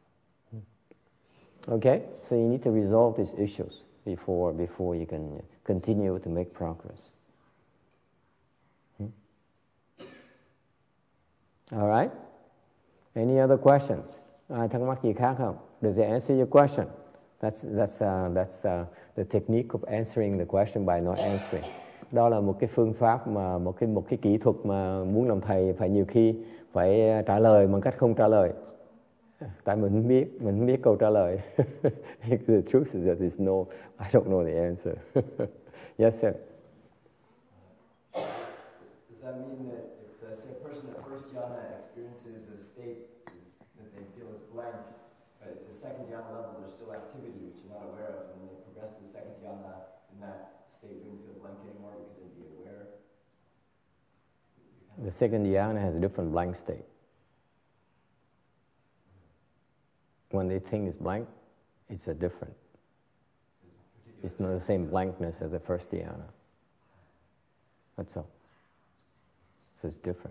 [SPEAKER 1] Okay, so you need to resolve these issues before you can continue to make progress. All right. Any other questions? Thắc mắc gì khác không? Does it answer your question? That's the technique of answering the question by not answering. Đó là một cái phương pháp mà một cái kỹ thuật mà muốn làm thầy phải nhiều khi phải trả lời bằng cách không trả lời. Tại mình không biết câu trả lời. The truth is that there's no, I don't know the answer. Yes, sir.
[SPEAKER 4] Does that mean that if say a person at first jhana experiences a state that they feel is blank, but at the second jhana level there's still activity which you're not aware of, and when they progress to the second jhana, in that state wouldn't feel blank anymore because they'd be aware?
[SPEAKER 1] The second jhana has a different blank state. When they think it's blank, it's a different. It's not the same blankness as the first dhyana. That's all. So it's different.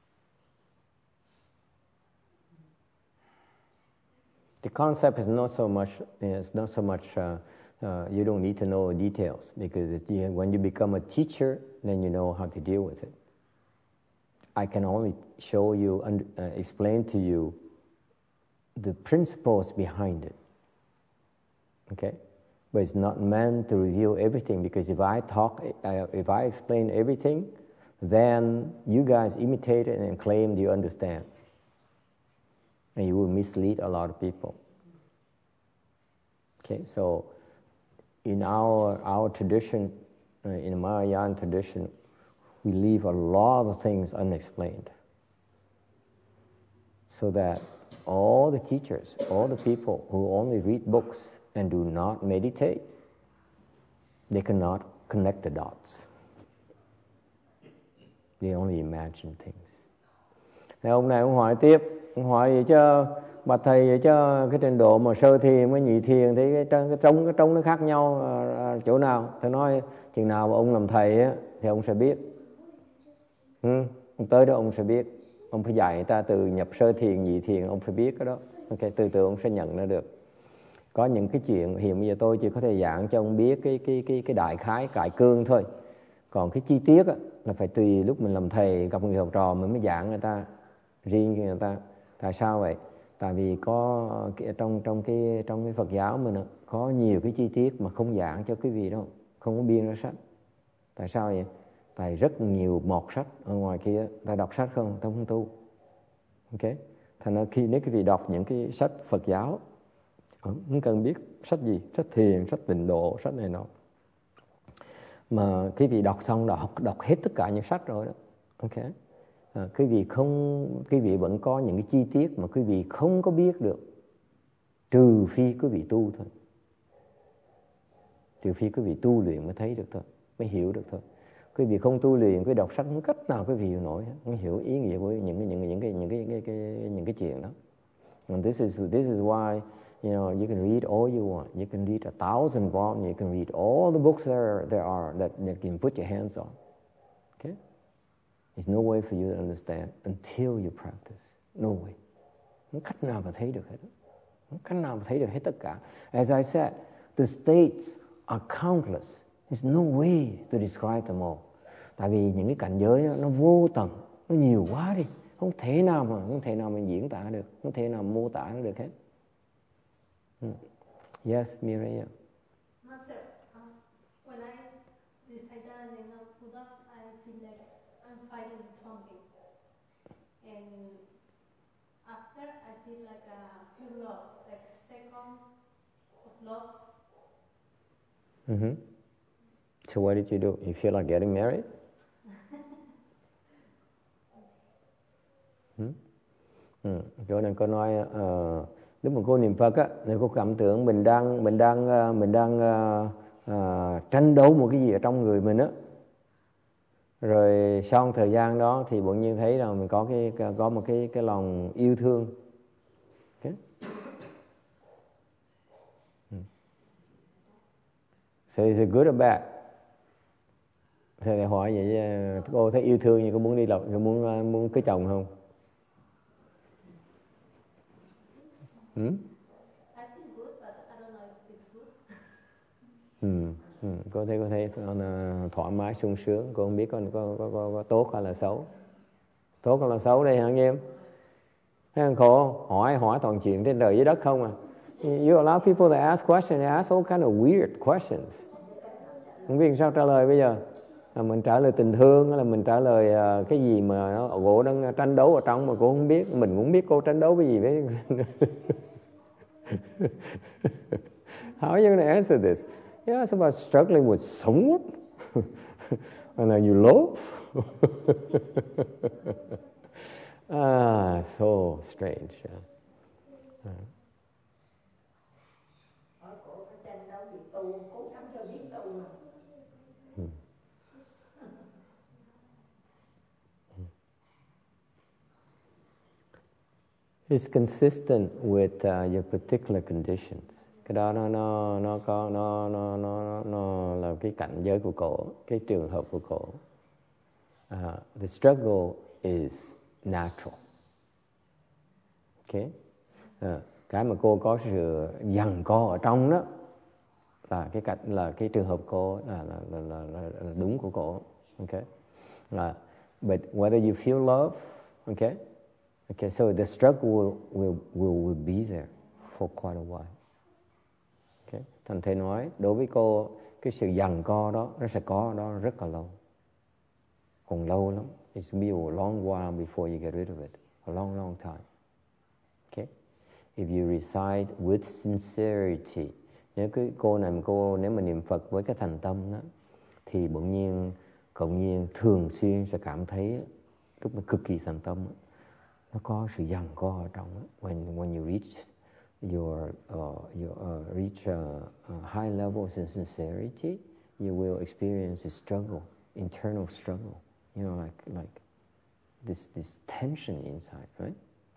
[SPEAKER 1] The concept is not so much. You don't need to know the details because when you become a teacher, then you know how to deal with it. I can only show you and explain to you the principles behind it. Okay, but it's not meant to reveal everything, because if I explain everything, then you guys imitate it and claim you understand, and you will mislead a lot of people. Okay, so in our tradition, in the Mahayana tradition, we leave a lot of things unexplained, so that all the teachers, all the people who only read books and do not meditate, they cannot connect the dots. They only imagine things. Thì ông này ông hỏi tiếp, ông hỏi vậy cho bạch thầy, vậy cho cái trình độ mà sơ thiền với nhị thiền thì cái trông nó khác nhau chỗ nào? Thầy nói chừng nào mà ông làm thầy á, thì ông sẽ biết. Ông tới đó ông sẽ biết. Ông phải dạy người ta từ nhập sơ thiền, nhị thiền, ông phải biết cái đó. Ok, từ từ ông sẽ nhận ra được. Có những cái chuyện hiện bây giờ tôi chỉ có thể giảng cho ông biết cái đại khái cải cương thôi. Còn cái chi tiết á, là phải tùy lúc mình làm thầy gặp người học trò mình mới giảng người ta, riêng người ta. Tại sao vậy? Tại vì có trong cái Phật giáo mình có nhiều cái chi tiết mà không giảng cho quý vị đâu, không có biên ra sách. Tại sao vậy? Tại rất nhiều mọt sách ở ngoài kia, ta đọc sách không, ta không tu. Ok, thành ra nếu quý vị đọc những cái sách Phật giáo, không cần biết sách gì, sách thiền, sách tịnh độ, sách này nọ, mà quý vị đọc xong đọc hết tất cả những sách rồi đó. Ok. Quý vị vẫn có những cái chi tiết mà quý vị không có biết được, trừ phi quý vị tu thôi. Trừ phi quý vị tu luyện mới thấy được thôi, mới hiểu được thôi. Quý vị không tu luyện, quý vị đọc sách không cách nào quý vị hiểu nổi, không hiểu ý nghĩa của những cái chuyện đó. And this is why, you know, you can read all you want. You can read 1,000 volumes. You can read all the books there are that you can put your hands on. Okay? There's no way for you to understand until you practice. No way. Không cách nào mà thấy được hết. Không cách nào mà thấy được hết tất cả. As I said, the states are countless. There's no way to describe them all. Tại vì những cái cảnh giới đó, nó vô tận, nó nhiều quá đi, không thể nào mà diễn tả được, không thể nào mô tả nó được hết. Yes, Mireya.
[SPEAKER 5] Master, when I recite the name of Buddha, I feel like I'm fighting something, and after I feel like a few love, like seconds of love.
[SPEAKER 1] Mm-hmm. So what did you do? You feel like getting married? Chỗ này cô nói lúc mà cô niệm Phật á, thì cô cảm tưởng mình đang tranh đấu một cái gì ở trong người mình á. Rồi sau thời gian đó thì bỗng nhiên thấy là mình có một cái lòng yêu thương. Okay. So is it good or bad? Thầy hỏi vậy, cô thấy yêu thương như cô muốn đi lộc, cô muốn cưới chồng không?
[SPEAKER 5] I feel good, but I don't know if it's good.
[SPEAKER 1] Cô thấy thoải mái sung sướng, cô không biết có tốt hay là xấu. Tốt hay là xấu đây hả anh em? Thấy không khổ, hỏi toàn chuyện trên đời dưới đất không à. You allow people to ask questions, they ask all kind of weird questions. Không biết sao trả lời bây giờ. Là mình trả lời tình thương hay là mình trả lời cái gì mà cô đang tranh đấu ở trong mà cô không biết, mình cũng biết cô tranh đấu cái gì với. How are you going to answer this? Yeah, it's about struggling with someone. And then you love. So strange. It's consistent with your particular conditions. Cái đó nó là cái cảnh giới của cổ, cái trường hợp của cổ. The struggle is natural. Okay? Cái mà cô có sự giằng co ở trong đó là cái trường hợp cô là đúng của cô. Okay? But whether you feel love, okay? Okay, so the struggle will be there for quite a while. Okay, thành thầy nói đối với cô cái sự giằng co đó nó sẽ có đó rất là lâu, còn lâu lắm. It's be a long while before you get rid of it, a long time. Okay, if you recite with sincerity, nếu mà niệm Phật với cái thành tâm đó, thì bỗng nhiên thường xuyên sẽ cảm thấy lúc mà cực kỳ thành tâm đó, nó có sự giằng co ở trong đó. When you reach high levels of sincerity, you will experience a struggle, internal struggle. You know, like this tension inside, right?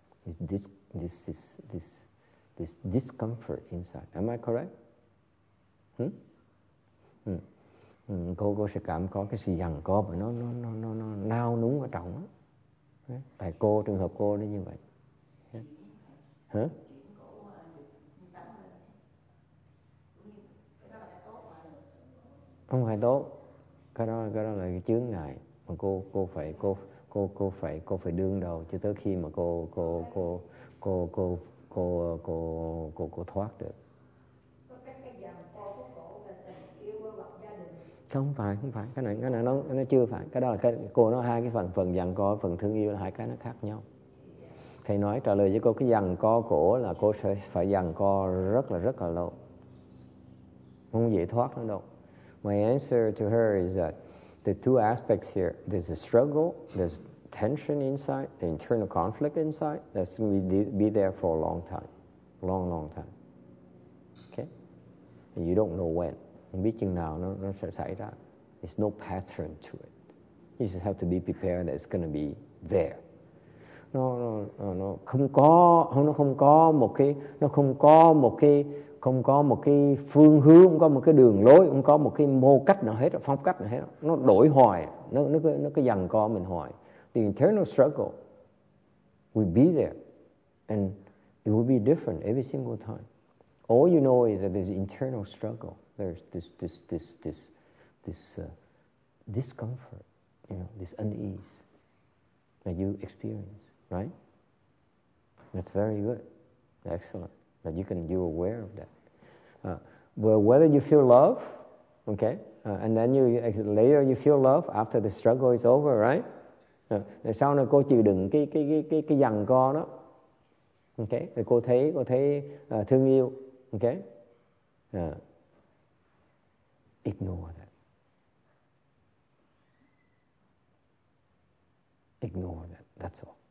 [SPEAKER 1] This discomfort inside. Am I correct? Cô sẽ có cái sự giằng co và nó nao núng ở trong đó. Tại trường hợp cô nó như vậy. Hả? Không phải tốt. Cái đó là cái chướng ngại mà cô phải đương đầu cho tới khi mà cô thoát được. Không phải, cái này nó chưa phải. Cái đó là cô nói hai cái phần giằng co, phần thương yêu là hai cái nó khác nhau. Thầy nói trả lời với cô cái giằng co cổ là cô sẽ phải giằng co rất là lâu, không dễ thoát nữa đâu. My answer to her is that the two aspects here, there's a struggle, there's tension inside, the internal conflict inside, that's going to be there for a long time, long time. Okay? And you don't know when. Không biết chừng nào nó sẽ xảy ra. There's no pattern to it. You just have to be prepared that it's going to be there. Nó không có một cái phương hướng, không có một cái đường lối, không có một cái mô cách nào hết, phong cách nào hết. Nó đổi hoài, nó cứ giằng co mình hoài. The internal struggle will be there, and it will be different every single time. All you know is that there's internal struggle. There's this discomfort, this unease that you experience, right? That's very good, excellent. That you're aware of that. Well, whether you feel love, okay, and then later you feel love after the struggle is over, right? Rồi sau này cô chịu đựng cái giằng co đó, okay? Rồi cô thấy thương yêu, okay? Ignore that. Ignore that. That's all.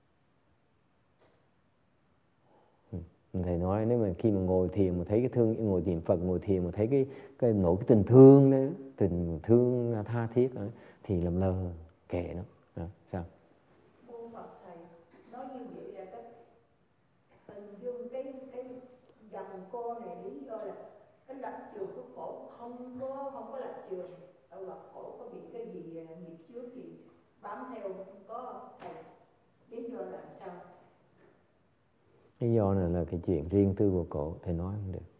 [SPEAKER 1] Thầy nói nếu mà khi mà ngồi thiền mà thấy cái thương, ngồi thiền Phật, ngồi thiền mà thấy cái nổi cái tình thương đấy, tình thương tha thiết đó, thì làm lơ kệ nó. Sao?
[SPEAKER 6] Mô Phật thầy nói như vậy là cái hình dung cái dòng cô này lý do là cái lập trường của cổ không có lập trường, đâu là cổ có bị cái gì nghiệp trước thì bám theo không có thầy. Lý do là sao?
[SPEAKER 1] Lý do này là cái chuyện riêng tư của cổ, thầy nói không được.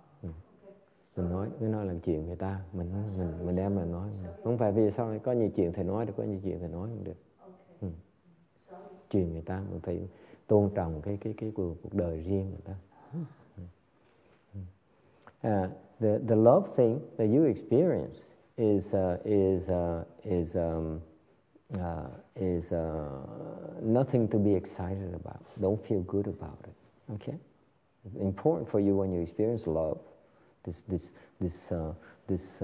[SPEAKER 1] Mình nói là chuyện người ta, mình đem mà nói. Không phải vì sau này có nhiều chuyện thầy nói được, có nhiều chuyện thầy nói không được. Chuyện người ta mình phải tôn trọng cái cuộc đời riêng người ta. The love thing that you experience is nothing to be excited about. Don't feel good about it. Okay? It's important for you when you experience love. This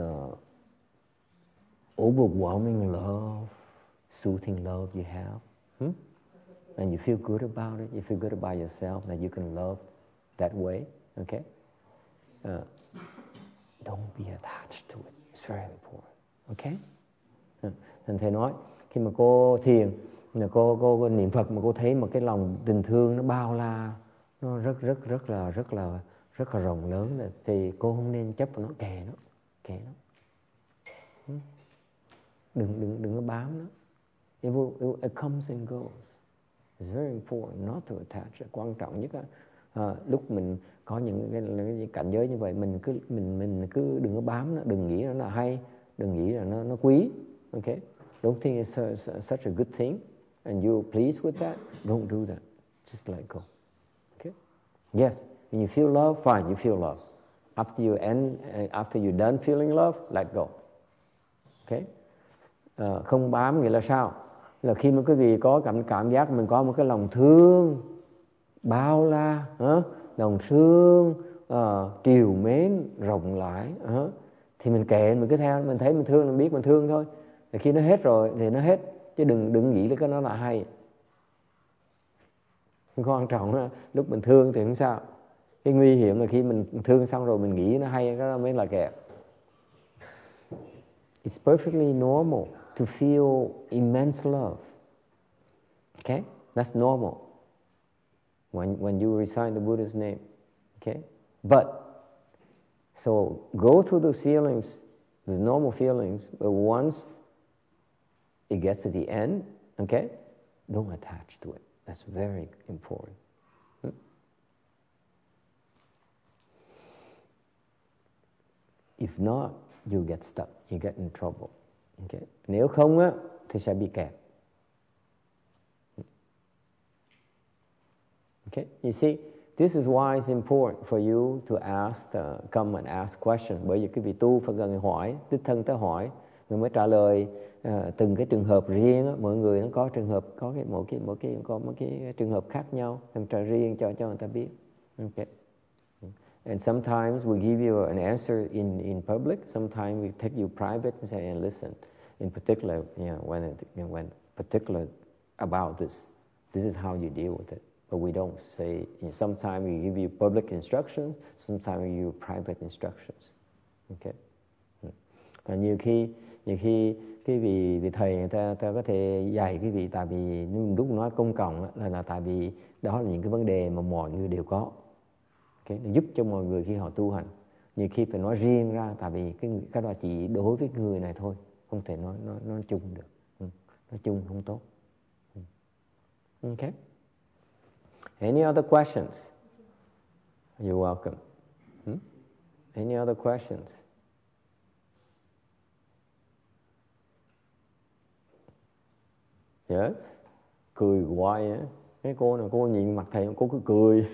[SPEAKER 1] overwhelming love, soothing love you have, and you feel good about it. You feel good about yourself that you can love that way. Okay? Don't be attached to it. It's very important. Okay? Thành thầy nói khi mà cô thiền, là cô niệm Phật mà cô thấy một cái lòng tình thương nó bao la, nó rất là rộng lớn, thì cô không nên chấp vào nó, kệ nó. Đừng có bám nó. It comes and goes. It's very important not to attach. Quan trọng nhất lúc mình có những cái cảnh giới như vậy, mình cứ đừng có bám nó, đừng nghĩ nó là hay, đừng nghĩ là nó quý. Okay? Don't think it's such a good thing, and you're pleased with that. Don't do that. Just let go. Okay? Yes, when you feel love, fine, you feel love. After you're done feeling love, let go. Okay? Không bám nghĩa là sao? Là khi mà quý vị có cảm giác mình có một cái lòng thương bao la, lòng thương trìu mến rộng rãi, thì mình kệ, mình cứ theo, mình thấy mình thương, mình biết mình thương thôi. Thì khi nó hết rồi thì nó hết, chứ đừng nghĩ là cái nó là hay. Không quan trọng lúc mình thương thì không sao. Cái nguy hiểm là khi mình thương xong rồi mình nghĩ nó hay, cái đó mới là kẹt. It's perfectly normal to feel immense love. Okay? That's normal. When you recite the Buddha's name. Okay? But, so go through those feelings, the normal feelings, but once it gets to the end, okay, don't attach to it. That's very important. If not, you get stuck, you get in trouble. Okay? Nếu không thì sẽ bị kẹt. Okay? You see, this is why it's important for you to come and ask questions. Bởi vì cái vị tu phải cần hỏi, đích thân tới hỏi, người mới trả lời từng cái trường hợp riêng. Mọi người nó có trường hợp, có mỗi cái trường hợp khác nhau, làm trả riêng cho người ta biết. Okay. And sometimes we give you an answer in public. Sometimes we take you private and say, and listen, in particular, when particular about this is how you deal with it. But we don't say, sometimes we give you public instructions, sometimes we give you private instructions. Okay. Và nhiều khi cái vị thầy người ta có thể dạy cái vị, tại vì lúc nói công cộng là tại vì đó là những cái vấn đề mà mọi người đều có. Okay. Để giúp cho mọi người khi họ tu hành. Nhiều khi phải nói riêng ra, tại vì cái đó chỉ đối với người này thôi, không thể nói chung được. Nói chung không tốt. Okay. Any other questions? You're welcome. Any other questions? Yes. Cười hoài á. Cái cô này, cô nhìn mặt thầy, cô cứ cười.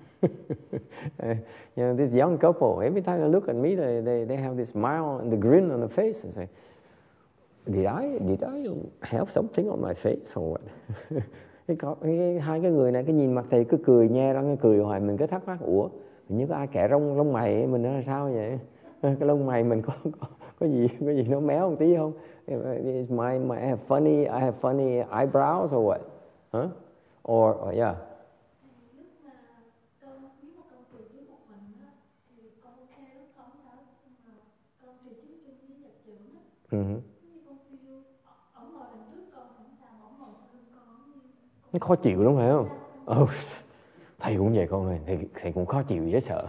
[SPEAKER 1] This young couple, every time they look at me, they have this smile and the grin on the face and say, Did I have something on my face or what? Hai cái người này cái nhìn mặt thầy cứ cười, nhe răng cái cười hoài, mình cứ thắc mắc, ủa, hình như có ai kẻ lông mày mình là sao vậy? Cái lông mày mình có gì nó méo một tí không? Is I have funny eyebrows or what? Huh? Or yeah.
[SPEAKER 5] Lúc mà con biết một con cười trước một mình á, thì con theo con sao mà con cười trước chung với nhật trưởng á. Như con feel ổng ngồi đằng trước con không sao, ổng ngồi sau lưng con
[SPEAKER 1] Nó khó chịu lắm phải không? Thầy cũng vậy con ơi, thầy cũng khó chịu dễ sợ.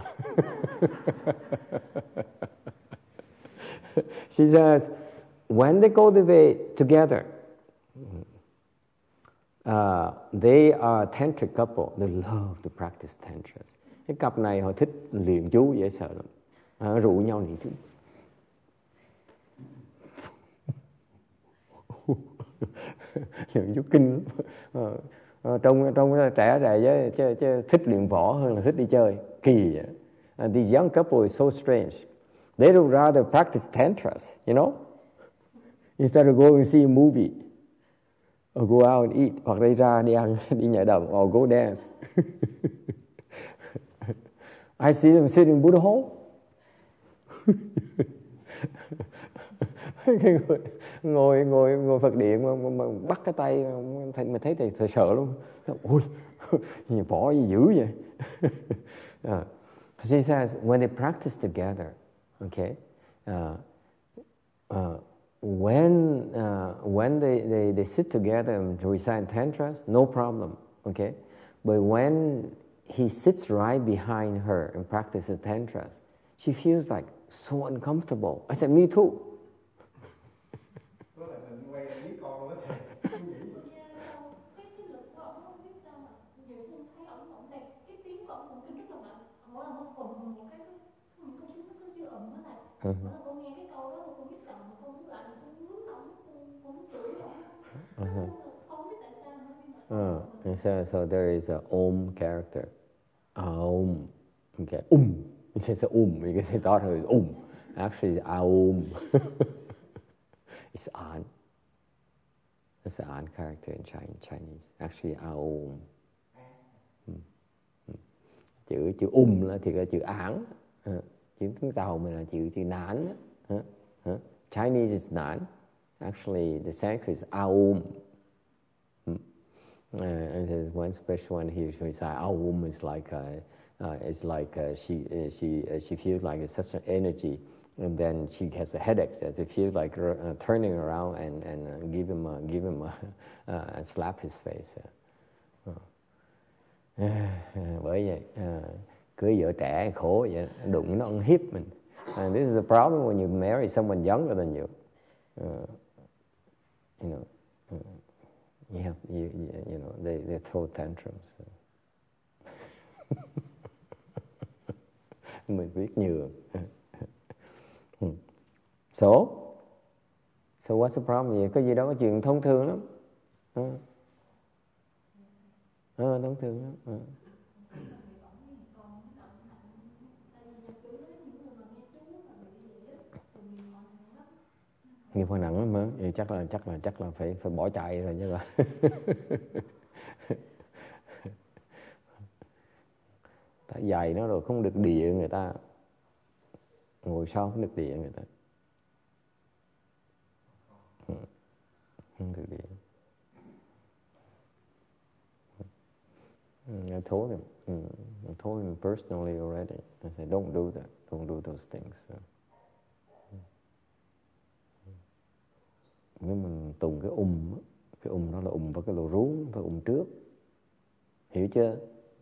[SPEAKER 1] She says, when they cultivate together, they are a tantric couple. They love to practice tantras. Cái cặp này họ thích luyện chú dễ sợ lắm. Rủ nhau luyện chú. Luyện chú kinh lắm. Trong trẻ chứ thích luyện võ hơn là thích đi chơi. Kỳ vậy. And this young couple is so strange. They would rather practice tantras, you know, instead of going and see a movie, or go out and eat, hoặc đi ra đi ăn, đi nhảy đầm, or go dance. I see them sitting in Buddha home. ngồi Phật điện mà bắt cái tay, mình thấy thầy sợ luôn. Ôi, võ gì dữ vậy? She says, when they practice together, okay, when they sit together and recite tantras, no problem, okay. But when he sits right behind her and practices tantras, she feels like so uncomfortable. I said, me too. So there is a Om character. Aum. Okay. It says You can say daughter is Actually, Aum. It's An. That's the An character in Chinese. Actually, Aum. Chữ là thì là chữ Án. Chữ tiếng Tàu mình là chữ Nán. Chinese is Nan. Actually, the Sanskrit is Aum. And there's one special one here. She says, Aum is like she feels like it's such an energy, and then she has a headache. So it feels like turning around and give him and slap his face. Bởi vậy cưới vợ trẻ khổ vậy, đụng nó ăn hiếp mình. And this is the problem when you marry someone younger than you. You know they throw tantrums. Mình biết nhường. So what's the problem? Cái gì đó, có chuyện thông thường lắm. Thông thường lắm. Nghiệp hơi nặng lắm hả? Vậy chắc là phải bỏ chạy rồi chứ là. Phải dạy nó rồi, không được địa người ta. Ngồi sau không được địa người ta. Không được địa. I told him personally already. I said, don't do that. Don't do those things. Nếu mình tùng cái đó là đó cái lỗ rú, phải trước. Hiểu chưa?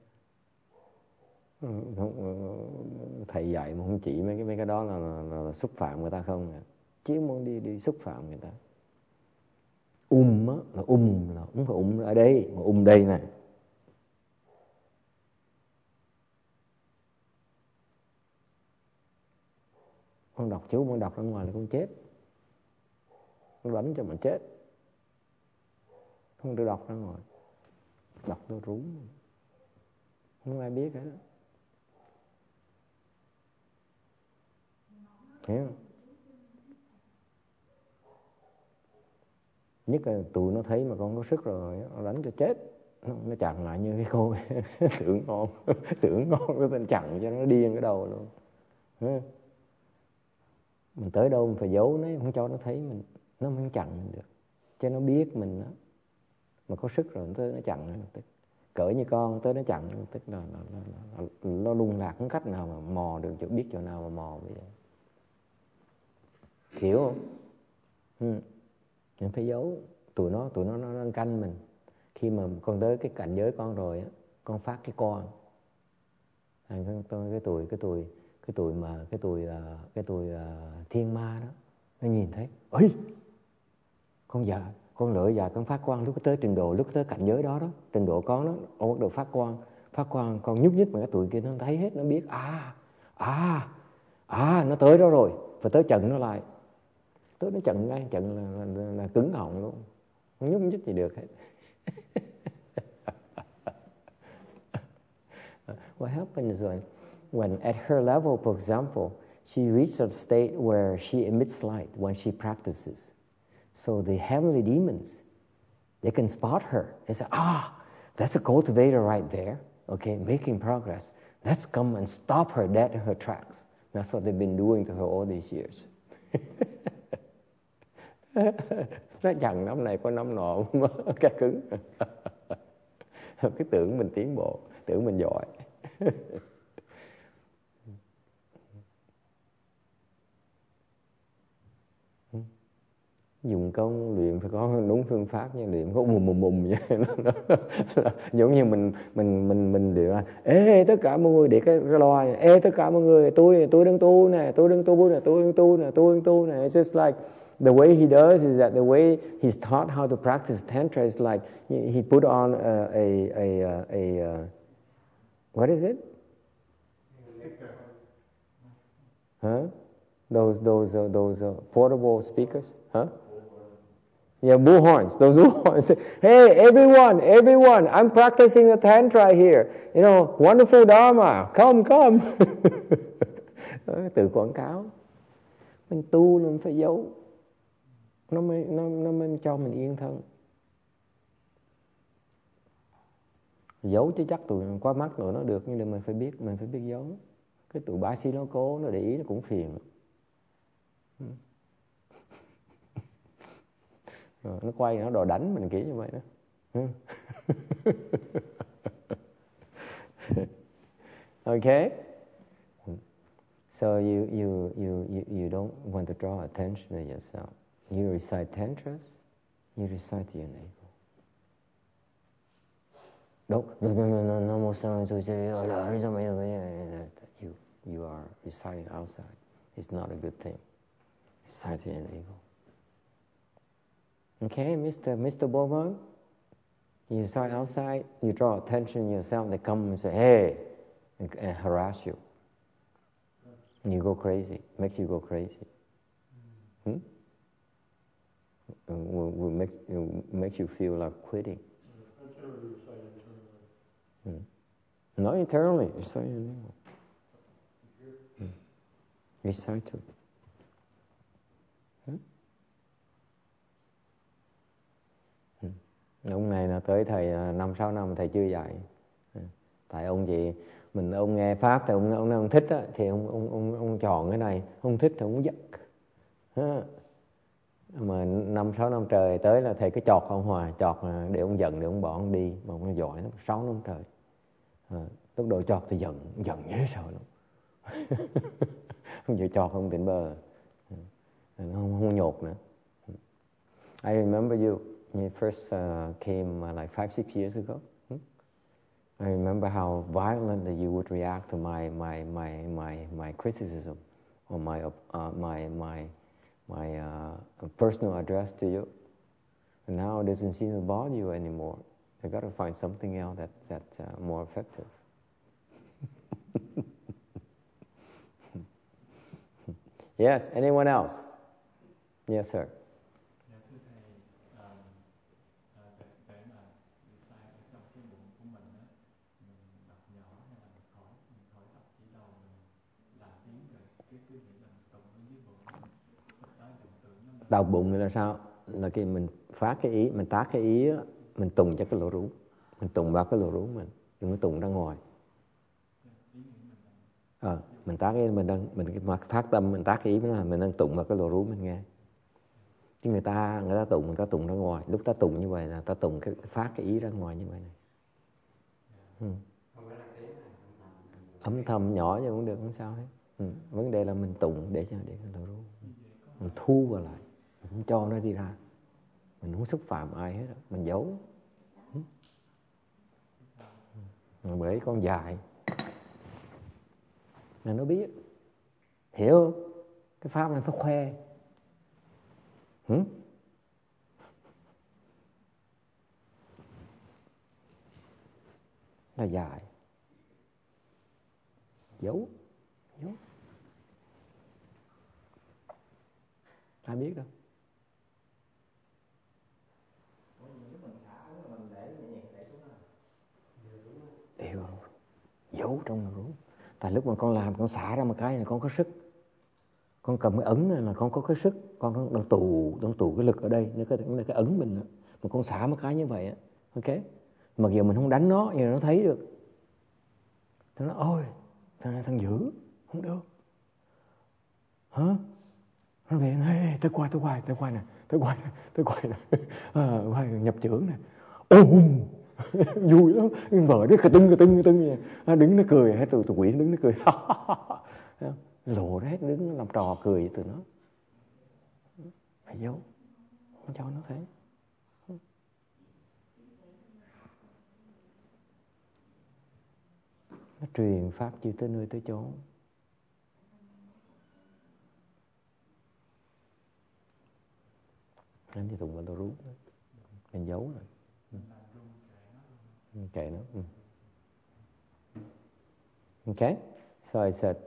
[SPEAKER 1] Thầy dạy mà không chỉ mấy cái đó là xúc phạm người ta không à. Chứ muốn đi xúc phạm người ta. Là không phải ở đây, mà đây này. Con đọc chú, con đọc ra ngoài là con chết. Con đánh cho mình chết. Không được đọc ra ngoài. Đọc nó rú. Không ai biết hết. Hiểu không? Nhất là tụi nó thấy mà con có sức rồi, nó đánh cho chết. Nó chặn lại như cái cô tưởng ngon nó tên chặn cho nó điên cái đầu luôn. Mình tới đâu mình phải giấu nó, không cho nó thấy mình, nó không chặn mình được. Cho nó biết mình đó. Mà có sức rồi tới nó chặn nó tức. Cỡ như con tới nó chặn nó tức là nó lung lạc, không cách nào mà mò được, chứ biết chỗ nào mà mò bây giờ. Hiểu không? Mình phải giấu. Tụi nó đang canh mình. Khi mà con tới cái cảnh giới con rồi á, con phát cái con. Cái tuổi thiên ma đó, nó nhìn thấy, ơi, con lợi già con phát quang lúc tới trình độ, lúc tới cảnh giới đó, trình độ con đó, con bắt đầu phát quang, con nhúc nhích mà cái tuổi kia nó thấy hết, nó biết, nó tới đó rồi, và tới chặn nó lại, tới nó chặn ngay, là cứng họng luôn, không nhúc nhích gì được hết. What happens when at her level, for example, she reaches a state where she emits light when she practices. So the heavenly demons, they can spot her. They say, that's a cultivator right there, okay, making progress. Let's come and stop her dead in her tracks. That's what they've been doing to her all these years. Nó chẳng năm này có năm nọ cái cứng. Cái tưởng mình tiến bộ, tưởng mình giỏi. Dùng công luyện phải có đúng phương pháp nha, luyện có mùm vậy. Giống như mình luyện là tất cả mọi người để cái loa, tất cả mọi người tôi đang tu nè, tôi đang tu nè. It's just like the way he does is that the way he's taught how to practice tantra is like he put on a what is it? Huh? Those portable speakers, huh? Yeah, bullhorns. Those bullhorns. Hey, everyone! I'm practicing the tantra here. You know, wonderful Dharma. Come. Tự quảng cáo. Mình tu mình phải giấu. Nó mới cho mình yên thân. Giấu chứ chắc tụi qua mắt nữa nó được, nhưng mà mình phải biết giấu. Cái tụi bá sĩ nó cố, nó để ý nó cũng phiền. Nó quay nó đòi đánh mình kiểu như vậy đó. Okay? So you don't want to draw attention to yourself. You recite tantras, you recite to your navel. You are reciting outside. It's not a good thing. Recite to your navel. Okay, Mr. Bowman, you start outside, you draw attention to yourself, they come and say, hey, and harass you. You go crazy, makes you go crazy. Will make you feel like quitting. Not internally, recite your navel. Recite to. Ông này là tới thầy 5-6 năm thầy chưa dạy. Tại ông chị ông nghe pháp thì ông thích á, thì ông chọn cái này, không thích thì ông dứt. Mà 5-6 năm trời tới là thầy cứ chọt ông hoài, chọt để ông giận, để ông bỏ ông đi. Mà ông giỏi lắm, 6 năm trời. Lúc đầu chọt thì giận dễ sợ lắm. Không chịu chọt không tỉnh bờ, không nhột nữa. I remember you first came like 5-6 years ago. I remember how violently you would react to my criticism or my personal address to you. And now it doesn't seem to bother you anymore. I got to find something else that's more effective. Yes, anyone else? Yes, sir.
[SPEAKER 7] Dạ thưa thầy, để mà sai ở trong cái bụng của mình á, mình đọc nhỏ hay là mình khỏi đọc chỉ đầu mình là tiếng rồi cái nghĩa là mình tụng ở dưới bụng, lúc đó tưởng tượng nó
[SPEAKER 1] Đau bụng là sao? Là khi mình phát cái ý, mình tác cái ý á, mình tụng cho cái lỗ rú, mình tụng vào cái lỗ rú mình, đừng có tụng ra ngoài. Mình tác cái mình phát tâm, mình tác cái ý mình đang tụng vào cái lỗ rú mình nghe. Chứ người ta tụng, người ta tụng ra ngoài. Lúc ta tụng như vậy là ta tụng phát cái ý ra ngoài như vậy này. Âm thầm nhỏ chứ cũng được, không sao hết. Vấn đề là mình tụng để cái lỗ rú mình thu vào lại, mình không cho nó đi ra, mình không xúc phạm ai hết, mình giấu. Bởi con dài là nó biết, hiểu không? Cái pháp này phải khoe. Là dài, giấu, ai biết đâu. Đều giấu trong nó đúng. Tại lúc mà con làm, con xả ra một cái là con có sức, con cầm cái ấn này là con có cái sức, con đang tụ cái lực ở đây, nó cái ấn mình đó. Mà con xả một cái như vậy á, ok, mặc dù mình không đánh nó nhưng nó thấy được. Nó nói ôi thằng dữ không được hả, nó về hey, tới quay nè quay nhập chưởng nè, vui lắm, vợ nó cà tưng đứng nó cười, hết tụi quỷ đứng nó cười lộ ra hết, đứng nó làm trò cười với tụi nó, phải giấu, không cho nó thấy. Nó truyền pháp chưa tới nơi tới chốn. Anh thì tụng vào tôi rú, anh giấu rồi. Kệ nó. Okay, so I said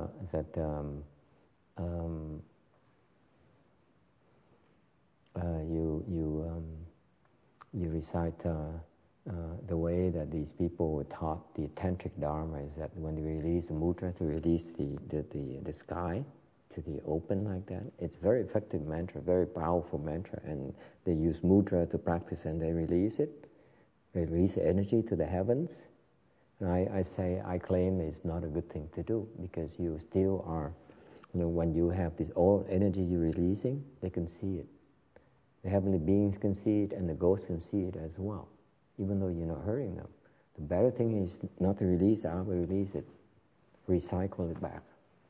[SPEAKER 1] you recite the way that these people were taught the tantric dharma is that when they release the mudra to release the sky to the open like that, it's very effective mantra, very powerful mantra, and they use mudra to practice and they release it. Release energy to the heavens. And I claim it's not a good thing to do, because you still are, when you have this all energy you're releasing, they can see it. The heavenly beings can see it and the ghosts can see it as well, even though you're not hurting them. The better thing is not to release out, but release it. Recycle it back.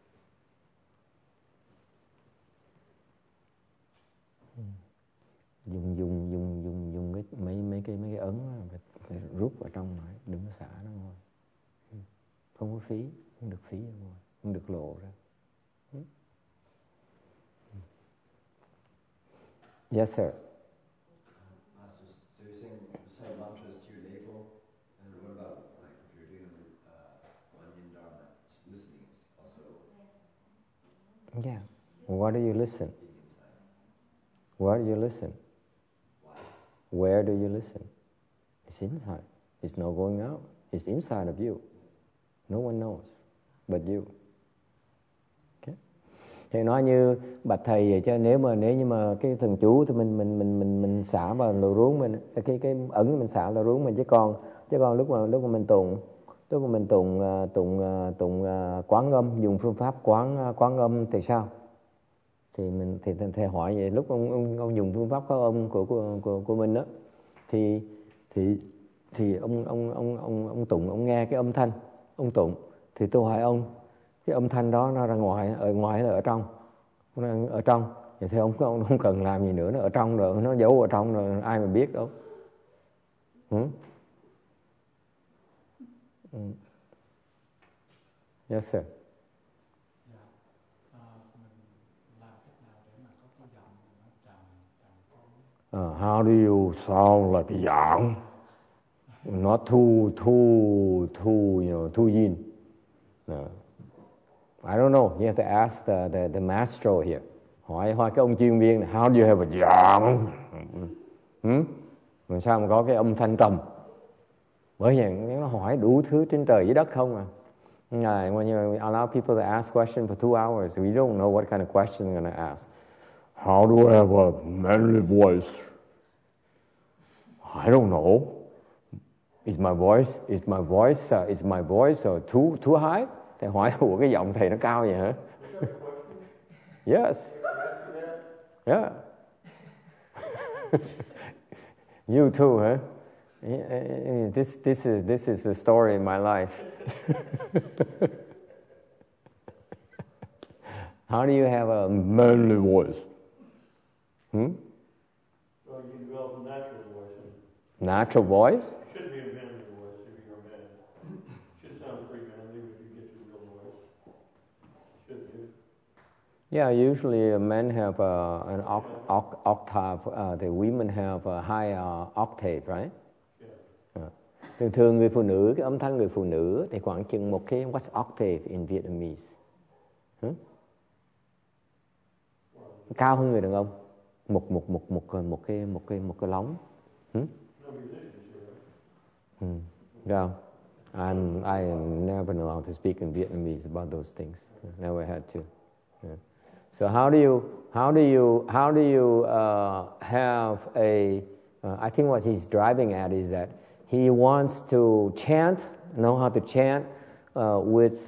[SPEAKER 1] Dùng mấy cái ấn phải rút vào trong lại, đừng có xả nó ngoài. Không có phí, không được phí ra ngoài, không được lộ ra. Yes, sir.
[SPEAKER 4] So you're saying recite mantras to your navel, and what about like if you're doing Onion Dharma, listening is also.
[SPEAKER 1] Yeah. Why do you listen? Where do you listen? Where do you listen? It's inside. It's not going out. It's inside of you. No one knows but you. Okay. Thầy nói như bạch thầy vậy chứ nếu như mà cái thần chú thì mình xả vào lỗ ruống mình, cái ẩn mình xả vào lỗ ruống mình, chứ còn lúc mà mình tụng Lúc mà mình tụng quán âm, dùng phương pháp quán âm thì sao? Thì mình thầy hỏi vậy, lúc ông dùng phương pháp quán âm của mình đó, thì ông tụng, ông nghe cái âm thanh, ông tụng, thì tôi hỏi ông, cái âm thanh đó nó ra ngoài hay là ở trong? Nó ở trong. Vậy thì ông không cần làm gì nữa, nó ở trong rồi, nó giấu ở trong rồi, ai mà biết đâu. Yes sir. How do you sound like a yang? Not too yin. I don't know. You have to ask the maestro here. Hỏi cái ông chuyên viên này, how do you have a yang? Làm sao mà có cái âm thanh trầm? Bởi vậy nó hỏi đủ thứ trên trời dưới đất không à. When you allow people to ask questions for 2 hours, we don't know what kind of question they're going to ask. How do I have a manly voice? I don't know. Is my voice too high? Thầy hỏi, ủa cái giọng thầy nó cao vậy hả? Yes. Yeah. You too, huh? This is the story in my life. How do you have a manly voice?
[SPEAKER 2] Well, you can develop a natural voice.
[SPEAKER 1] Natural voice?
[SPEAKER 2] It should be a manly voice if you're a man. It should sound pretty manly if you get your real voice. Should do.
[SPEAKER 1] Yeah, usually men have an octave. The women have a high octave, right? Yeah. Thường người phụ nữ, cái âm thanh người phụ nữ thì khoảng chừng một cái what's octave in Vietnamese? Cao hơn người đàn ông. Một cái lóng. Yeah. I never know how to speak in Vietnamese about those things. Never had to. Yeah. So how do you have a? I think what he's driving at is that he wants to chant, know how to chant with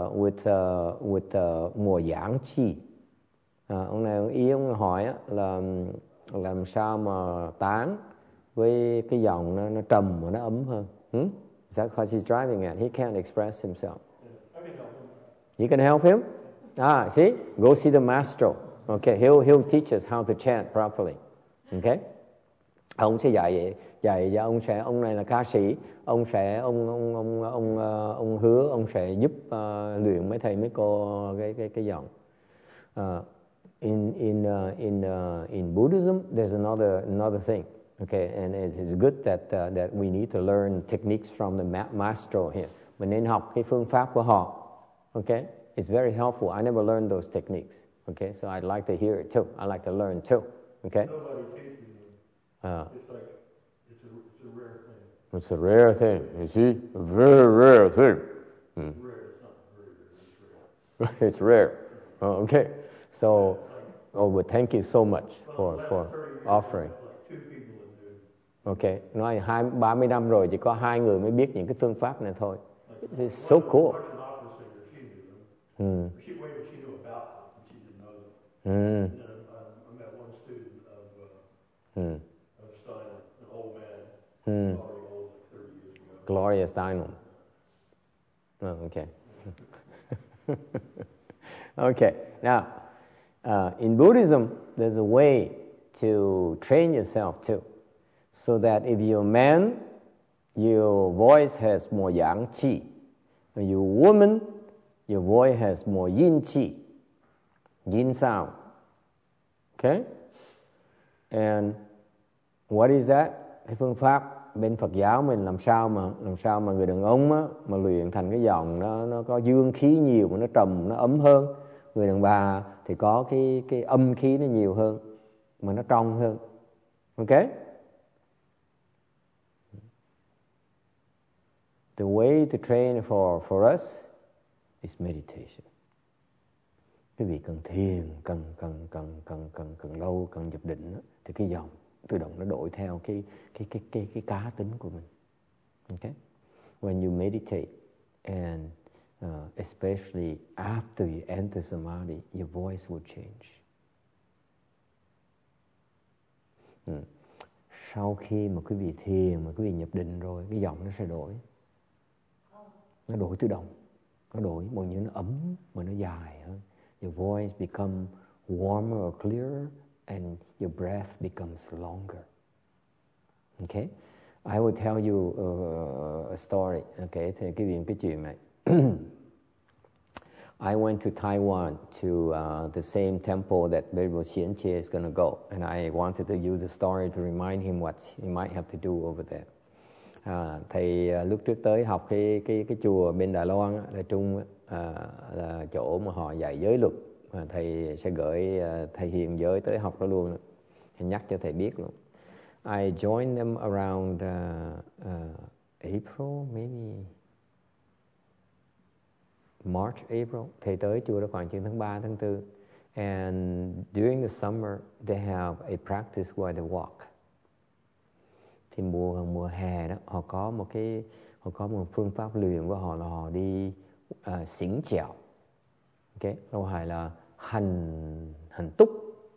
[SPEAKER 1] more yang chi. Ông này ý ông hỏi là làm sao mà tán với cái giọng nó trầm và nó ấm hơn. Is that what he's driving at? He can't express himself. You can help him? See? Go see the maestro. Okay, he'll teach us how to chant properly. Okay? Ông sẽ dạy cho ông này là ca sĩ, ông hứa ông sẽ giúp luyện mấy thầy mấy cô cái giọng. In Buddhism, there's another thing. Okay, and it's good that we need to learn techniques from the maestro here. Mình nên học cái phương pháp của họ. Okay, it's very helpful. I never learned those techniques. Okay, so I'd like to hear it too. I like to learn too. Okay.
[SPEAKER 2] Nobody teaches you. It's like it's a rare thing.
[SPEAKER 1] It's a rare thing. You see, a very rare thing.
[SPEAKER 2] Rare. It's not very rare. It's rare.
[SPEAKER 1] It's rare. Oh, okay. So, but thank you so much for offering. Okay, nói 30 năm rồi chỉ có 2 người mới biết những cái phương pháp này thôi. It's so cool.
[SPEAKER 2] She knew about them, she didn't know them. I met one student of Steiner, an old man, already old, like 30 years ago.
[SPEAKER 1] Gloria Steinem. Oh, okay. Okay, now, in Buddhism, there's a way to train yourself too. So that if you're a man, your voice has more yang qi. If you're a woman, your voice has more yin qi, yin sound. Okay? And what is that? Cái phương pháp bên Phật giáo mình làm sao mà người đàn ông á, mà luyện thành cái giọng nó có dương khí nhiều, mà nó trầm, nó ấm hơn. Người đàn bà thì có cái âm khí nó nhiều hơn, mà nó trong hơn. Okay? The way to train for us is meditation. Quý vị cần thiền, cần lâu, cần nhập định đó, thì cái dòng tự động nó đổi theo cái cá tính của mình. Okay? When you meditate, and especially after you enter samadhi, your voice will change. Sau khi mà quý vị thiền, mà quý vị nhập định rồi, cái giọng nó sẽ đổi. Nó đổi tự động. Nó đổi bằng những nó ấm mà nó dài hơn. Your voice become warmer or clearer and your breath becomes longer. Okay? I will tell you a story. Okay, thì quý vị cái chuyện này. I went to Taiwan to the same temple that Venerable Xianqie is going to go, and I wanted to use the story to remind him what he might have to do over there. Thầy lúc trước tới học cái chùa bên Đài Loan là Trung, là chỗ mà họ dạy giới luật. Thầy sẽ gửi thầy hiền giới tới học đó luôn. Thầy nhắc cho thầy biết luôn. I joined them around April, maybe March, April. Thầy tới chùa đó khoảng chừng tháng 3, tháng 4. And during the summer, they have a practice where they walk. Thì mùa hè đó, họ có một phương pháp luyện của họ là họ đi xỉn chèo. Okay, đâu phải là hành túc.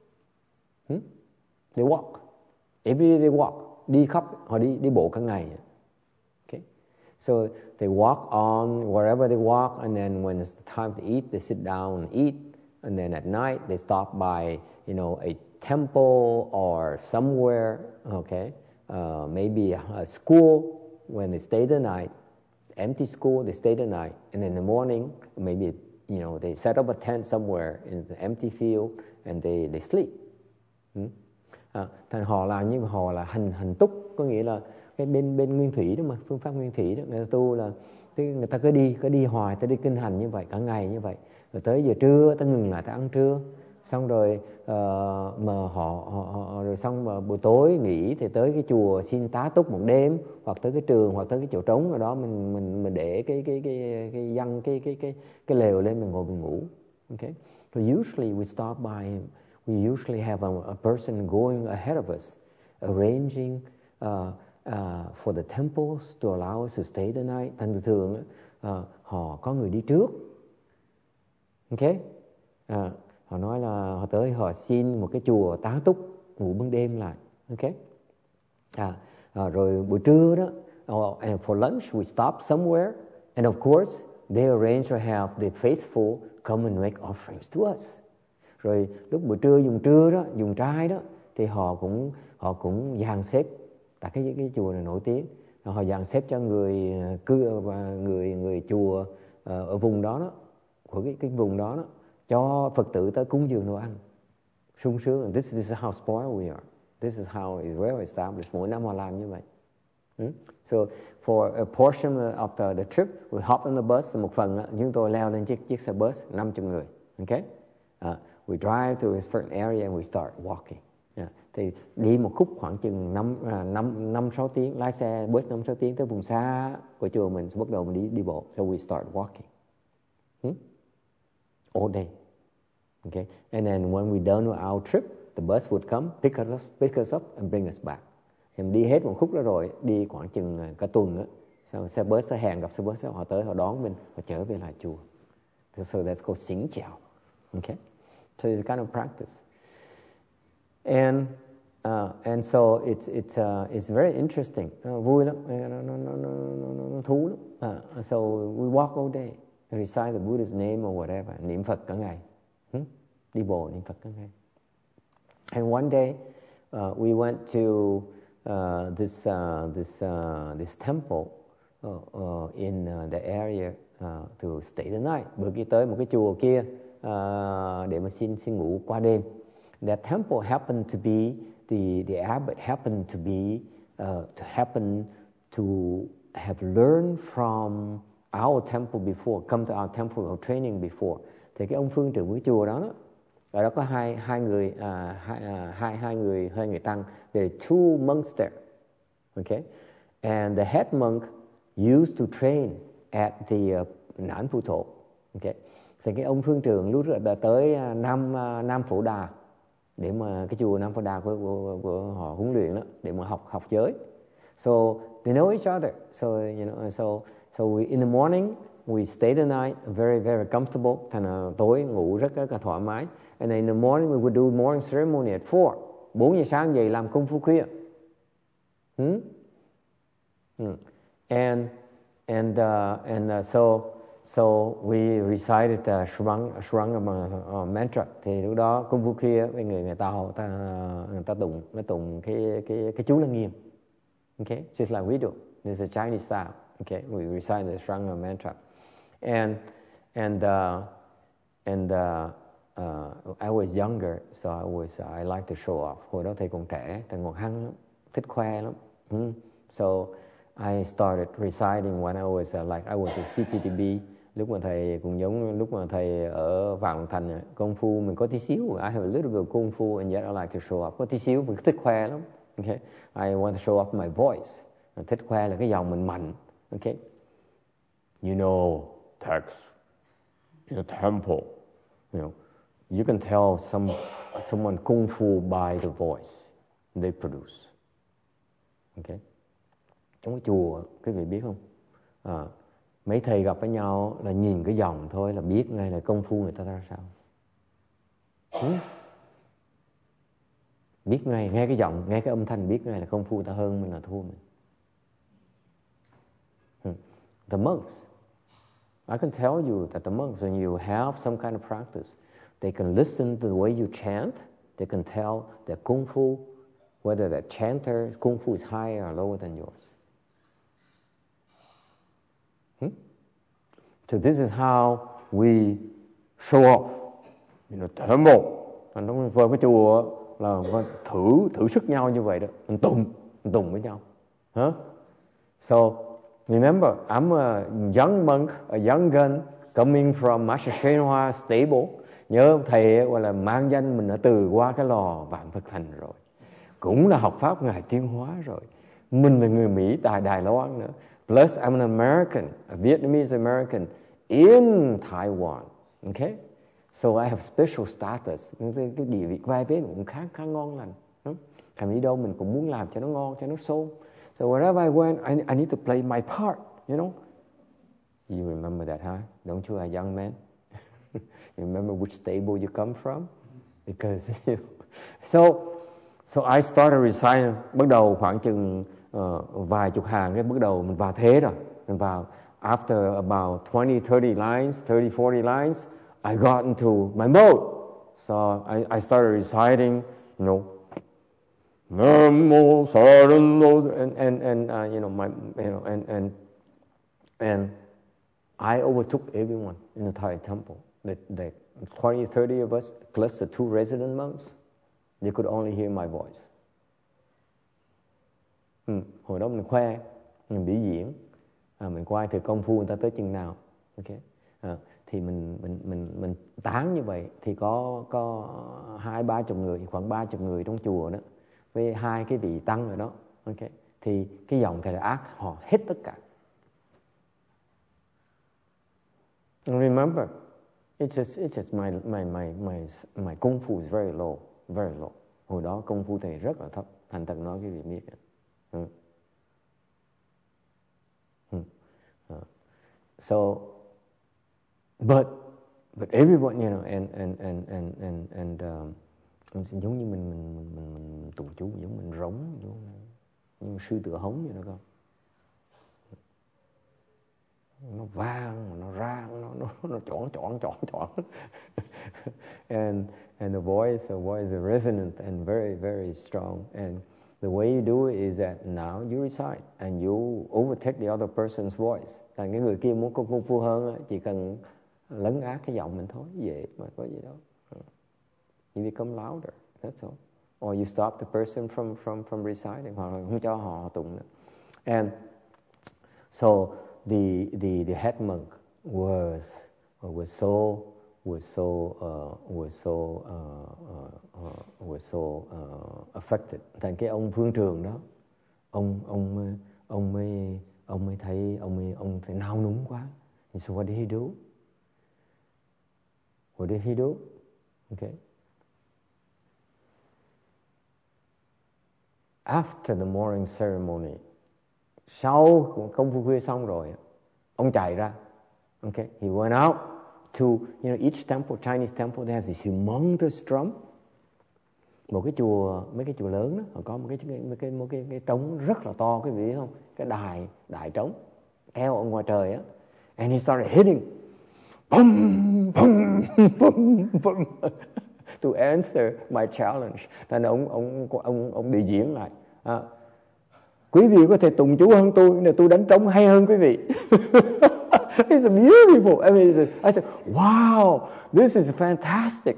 [SPEAKER 1] They walk. Every day they walk. Đi khắp, họ đi bộ cả ngày. Okay. So they walk on wherever they walk, and then when it's time to eat, they sit down and eat. And then at night, they stop by, a temple or somewhere, okay, maybe a school when they stay the night, empty school, they stay the night. And in the morning, maybe, they set up a tent somewhere in the empty field and they sleep. Thành họ là như họ là hành túc, có nghĩa là cái bên nguyên thủy đó mà, phương pháp nguyên thủy đó, người ta tu là người ta cứ đi hoài, ta đi kinh hành như vậy cả ngày như vậy, rồi tới giờ trưa ta ngừng lại ta ăn trưa, xong rồi mà họ rồi xong mà buổi tối nghỉ thì tới cái chùa xin tá túc một đêm, hoặc tới cái trường, hoặc tới cái chỗ trống ở đó mình để cái dân cái lều lên, mình ngồi mình ngủ. Okay, so usually we stop by. We usually have a person going ahead of us, arranging for the temples to allow us to stay the night. Thành thường họ có người đi trước. Okay? Họ nói là họ tới họ xin một cái chùa tá túc ngủ ban đêm lại. Okay? Rồi buổi trưa đó, and for lunch we stop somewhere, and of course they arrange to have the faithful come and make offerings to us. Rồi lúc buổi trưa dùng trai đó thì họ cũng dàn xếp tại cái chùa này nổi tiếng, họ dàn xếp cho người chùa ở vùng đó của cái vùng đó cho Phật tử tới cúng dường đồ ăn sung sướng. This is how spoiled we are. This is how is well established. Mỗi năm họ làm như vậy. So for a portion of the trip, we hop on the bus. Một phần chúng tôi leo lên chiếc xe bus 50 người. Okay? We drive to a certain area and we start walking. Thì đi một khúc khoảng chừng 5-6 tiếng, lái xe bus 5-6 tiếng tới vùng xa của chùa mình, bắt đầu mình đi bộ. So we start walking. All day. Okay? And then when we're done with our trip, the bus would come, pick us up and bring us back. Thì mình đi hết một khúc đó rồi, đi khoảng chừng cả tuần á, sau xe bus sẽ hẹn gặp xe bus, họ tới họ đón mình, họ trở về lại chùa. So that's called xỉn chèo. Okay? So it's kind of practice, and so it's very interesting. Vui lắm, nó thú lắm. So we walk all day, recite the Buddha's name or whatever, niệm Phật cả ngày, đi bộ niệm Phật cả ngày. And one day we went to this temple in the area to stay the night. Bữa kia tới một cái chùa kia để mà xin ngủ qua đêm. That temple happened to be the abbot happened to have learned from our temple before, come to our temple or training before. Thì cái ông phương trưởng của cái chùa đó, ở đó có hai người tăng. There are two monks there. Okay, and the head monk used to train at the Nản Phu Thổ. Okay. Thì cái ông phương trưởng lúc đã tới Nam Phổ Đà, để mà cái chùa Nam Phổ Đà của họ huấn luyện đó, để mà học giới. So they know each other. So so we, in the morning we stayed the night, very, very comfortable. Thành là tối ngủ rất là thoải mái. And in the morning we would do morning ceremony at 4. 4 giờ sáng dậy làm công phu khuya. So we recited Shranga mantra. Thì lúc đó công phu khuya với người ta tụng cái chú Lăng Nghiêm. Okay, just like we do. This is a Chinese style. Okay, we recite the Shranga mantra, and I was younger, so I like to show off. Hồi đó thầy còn trẻ, thầy còn hăng lắm, thích khoe lắm. So I started reciting when I was I was a CTTB. Lúc mà thầy cũng giống lúc mà thầy ở Vạn Thành, công phu mình có tí xíu. I have a little bit of công phu, and yet I like to show off. Có tí xíu, mình thích khoe lắm. Okay, I want to show off my voice. Mình thích khoe là cái giọng mình mạnh. Okay, you know, text in a temple, you can tell someone kung fu by the voice they produce. Okay, trong cái chùa, quý vị biết không? Mấy thầy gặp với nhau là nhìn cái giọng thôi là biết ngay là công phu người ta ra sao. Biết ngay, nghe cái giọng, nghe cái âm thanh biết ngay là công phu ta hơn mình là thua mình. The monks, I can tell you that the monks, when you have some kind of practice, they can listen to the way you chant. They can tell their kung fu, whether that chanter's kung fu is higher or lower than yours. So this is how we show off. Temple, nó vào cái chùa là thử sức nhau như vậy đó, mình tùng với nhau. So remember, I'm a young monk, a young gun coming from Master Hsuan Hoa stable. Nhớ thầy gọi là mang danh mình đã từ qua cái lò Vạn Phật Thành rồi, cũng là học pháp ngài Tiến Hóa rồi. Mình là người Mỹ tại Đài Loan nữa. Plus I'm an American, a Vietnamese American in Taiwan. Okay, so I have special status. Cái địa vị vai vế cũng khá ngon lành. Thành đi đâu mình cũng muốn làm cho nó ngon, cho nó xôm. So wherever I went, I need to play my part, you know. You remember that, huh? Don't you, a young man? You remember which stable you come from? Because, so I started reciting. Bắt đầu khoảng chừng vài chục hàng, cái bắt đầu mình vào thế rồi. Mình vào, after about 20, 30 lines, 30, 40 lines, I got into my mode. So I started reciting, Namo Saranno, and I overtook everyone in the Thai temple. The 20, 30 of us, plus the 2 resident monks, they could only hear my voice. Hồi đó mình khoe, mình biểu diễn, mình coi thử công phu người ta tới chừng nào. Okay. Thì mình tán như vậy thì có 20-30 người, khoảng 30 người trong chùa đó, với 2 cái vị tăng rồi đó. Okay. Thì cái dòng thầy ác họ hết tất cả. And remember, it's just my kung fu is very low, very low. Hồi đó công phu thầy rất là thấp, thành thật nói cái vị biết. So, but everyone, giống như mình tụng chú, giống mình rống, như sư tử hống vậy đó con. Nó vang, nó rang, nó chọn. And the voice is resonant and very, very strong. And the way you do it is that now you recite and you overtake the other person's voice. Thành cái người kia muốn có công phu hơn, chỉ cần lấn át cái giọng mình thôi, vậy mà có gì đâu. You become louder, that's all. Or you stop the person from reciting, hoặc là không cho họ tụng nữa. And so the head monk was so affected. Thành cái ông phương trường đó, ông mới thấy nao núng quá. So what did he do? Okay. After the morning ceremony, sau công phu khuya xong rồi, ông chạy ra, Okay, he went out to, each temple, Chinese temple, they have this humongous drum. Một cái chùa, mấy cái chùa lớn đó, họ có một cái trống rất là to, quý vị biết không? Cái đại trống treo ở ngoài trời á. And he started hitting, bum, bum, bum, bum, to answer my challenge. Thành ông đi diễn lại. Quý vị có thể tụng chú hơn tôi, nhưng tôi đánh trống hay hơn quý vị. It's beautiful. I mean, I said, wow, this is fantastic.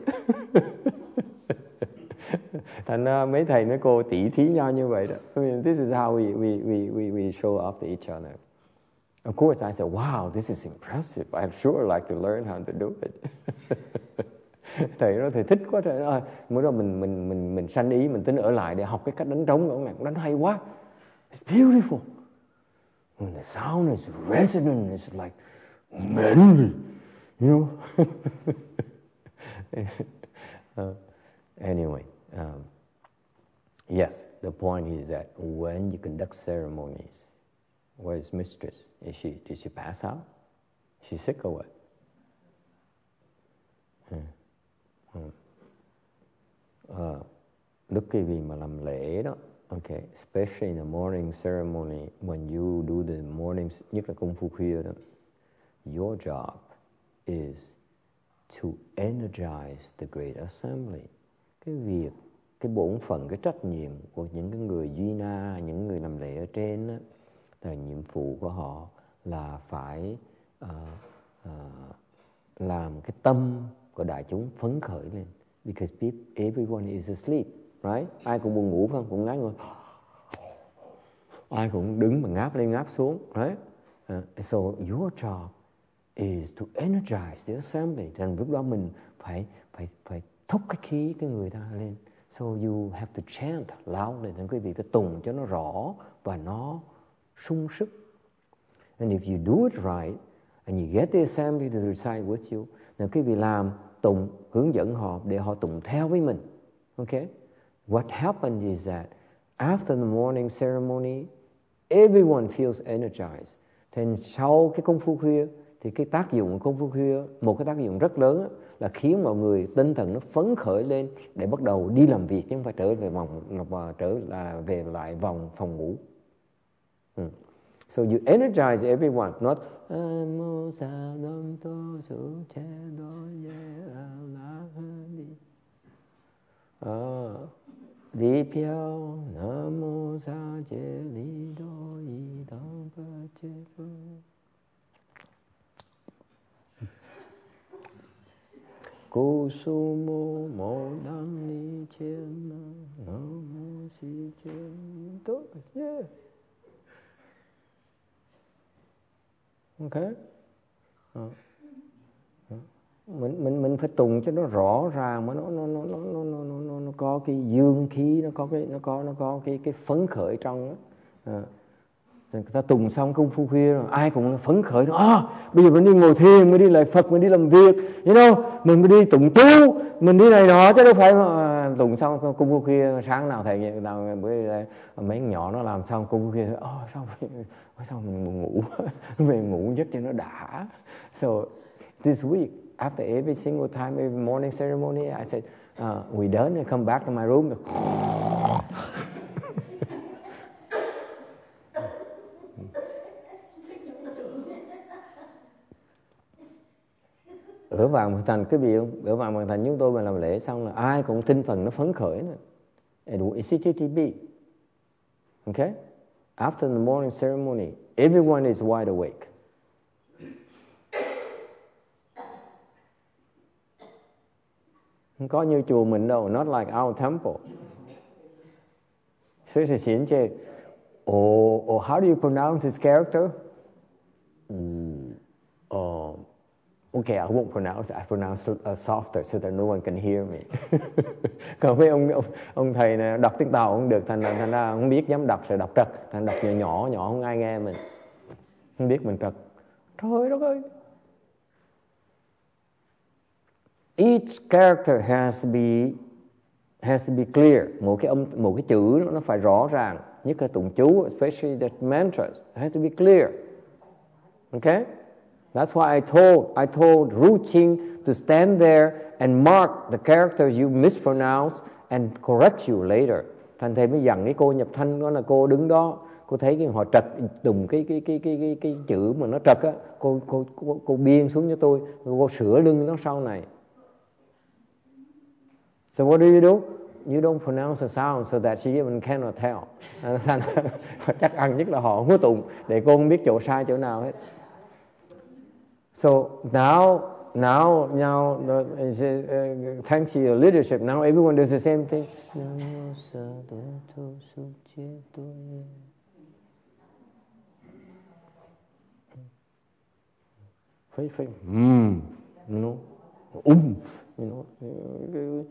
[SPEAKER 1] Thành ra mấy thầy mấy cô tỉ thí nhau như vậy đó. I mean, this is how we show off to each other. Of course, I said, wow, this is impressive. I'd sure like to learn how to do it. Thầy nói thầy thích quá trời ơi. Mới đó mình sanh ý, mình tính ở lại để học cái cách đánh trống của ông đánh hay quá. It's beautiful. And the sound is resonant. It's like manly, Anyway, yes, the point is that when you conduct ceremonies, where is mistress? Did she pass out? Is she sick or what? Đức quý vị mà làm lễ đó, okay, especially in the morning ceremony, when you do the morning, nhất là công phu khuya đó, your job is to energize the great assembly. Cái bổn phận, cái trách nhiệm của những cái người duy na, những người làm lễ ở trên đó, là nhiệm vụ của họ là phải làm cái tâm của đại chúng phấn khởi lên. Because everyone is asleep, right? Ai cũng buồn ngủ phải không? Cũng ngáp ngồi. Ai cũng đứng mà ngáp lên ngáp xuống, right? So your job is to energize the assembly. Thành lúc đó mình phải thúc cái khí cái người ta lên. So you have to chant loudly. Thành quý vị phải tụng cho nó rõ và nó sung sức. And if you do it right, and you get the assembly to recite with you, là quý vị làm tụng, hướng dẫn họ để họ tụng theo với mình. Okay? What happened is that after the morning ceremony, everyone feels energized. Thì sau cái công phu khuya, thì cái tác dụng của công phu khuya, một cái tác dụng rất lớn đó, là khiến mọi người tinh thần nó phấn khởi lên để bắt đầu đi làm việc, chứ không phải trở lại vòng phòng ngủ. So you energize everyone, not đi phiêu nam mô sa chế lý đô y đăng bát chế phơ. Cô su mô mô đăng ni chiên nam mô si chiên tốt. Yeah. Okay. Mình phải tụng cho nó rõ ràng, mà nó có cái dương khí, nó có cái phấn khởi trong đó. Người ta tụng xong công phu khuya rồi, ai cũng phấn khởi. Bây giờ mình đi ngồi thiền, mình đi lại Phật, mình đi làm việc, mình mới đi tụng chú, mình đi này nọ, chứ đâu phải mà tụng xong công phu khuya. Sáng nào thầy nào bữa mấy nhỏ nó làm xong công phu khuya, sao mình buồn ngủ, về ngủ giấc cho nó đã. So this week, after every single time, every morning ceremony, I said, we done, and come back to my room. Ở Vạn Phật Thành, quý vị không? Ở Vạn Phật Thành chúng tôi mà làm lễ xong là ai cũng tinh thần nó phấn khởi nữa. It's CTTB. Okay? After the morning ceremony, everyone is wide awake. Không có như chùa mình đâu, not like our temple. Especially Xiển Chê. How do you pronounce his character? Okay, I won't pronounce it. I pronounce it softer so that no one can hear me. Còn với ông thầy này đọc tiếng Tàu không được, thành ra không biết dám đọc, rồi đọc trật, thành đọc nhỏ không ai nghe mình, không biết mình trật. Trời đất ơi! Each character has to be clear. Một cái chữ nó phải rõ ràng, nhất là tụng chú, especially the mantras, it has to be clear. Okay? That's why I told Ru Ching to stand there and mark the characters you mispronounce and correct you later. Thành thầy mới dặn cái cô nhập thanh đó là cô đứng đó, cô thấy cái họ trật đùng cái chữ mà nó trật á, cô biên xuống cho tôi, cô sửa lưng nó sau này. So what do? You don't pronounce the sound so that she even cannot tell. Chắc ăn nhất là họ không có tụng để cô không biết chỗ sai chỗ nào hết. So now thanks to your leadership, now everyone does the same thing. Phải you know, you know.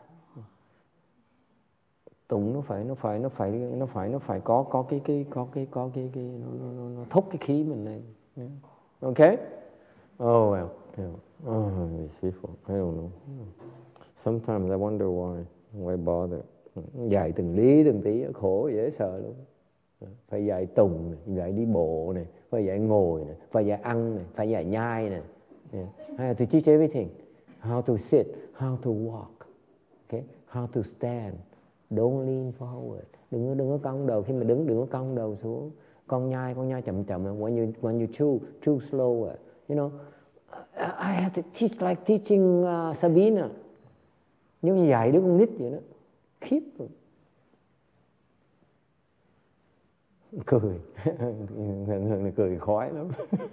[SPEAKER 1] Tụng nó phải có cái nó thúc cái khí mình lên. Yeah. Okay? Oh well. Yeah. Oh, these people, I don't know. Sometimes I wonder why bother. Dạy từng lý từng tí khổ dễ sợ luôn. Phải dạy tùng này, dạy đi bộ này, phải dạy ngồi này, phải dạy ăn này, phải dạy nhai này. Yeah. I have to teach everything. How to sit, how to walk, okay? How to stand. Don't lean forward. Đừng có cong đầu, khi mà đứng đừng có cong đầu xuống. Con nhai chậm. When you chew slower. You know, I have to teach like teaching Sabina. Giống như dạy đứa con nít vậy đó. Khiếp rồi. Cười khói lắm.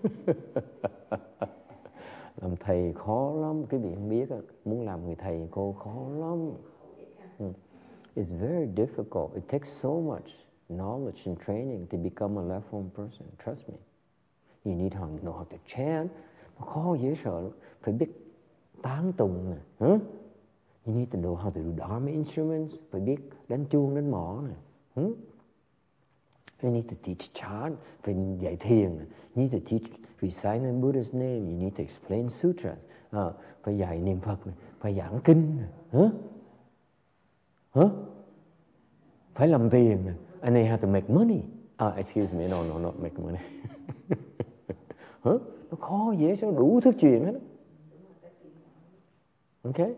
[SPEAKER 1] Làm thầy khó lắm, cái vị không biết đó. Muốn làm người thầy cô khó lắm. It's very difficult. It takes so much knowledge and training to become a left form person. Trust me. You need to know how to chant. Nó khó dễ sợ lắm. Phải biết tán tụng nè. Huh? You need to know how to do dharma instruments. Phải biết đánh chuông, đánh mõ nè. You need to teach chant. Phải dạy thiền nè. You need to teach reciting Buddha's name. You need to explain sutras. Phải dạy niệm Phật nè. Phải giảng kinh nè. Phải làm tiền nè. And they have to make money. Excuse me, no, not make money. Nó khó dễ sao đủ thứ chuyện hết. Okay?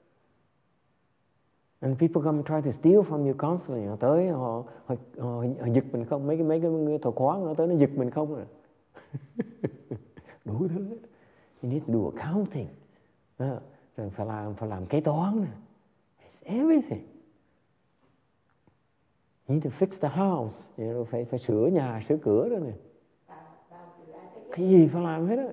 [SPEAKER 1] And people come try to steal from you constantly. Họ tới họ giật mình không, mấy cái thợ khoáng nó tới nó giật mình không à. Đủ thứ hết. You need to do accounting. Rồi phải làm kế toán nè. It's everything. You need to fix the house. You know, phải sửa nhà, sửa cửa đó nè. Cái gì phải làm hết á.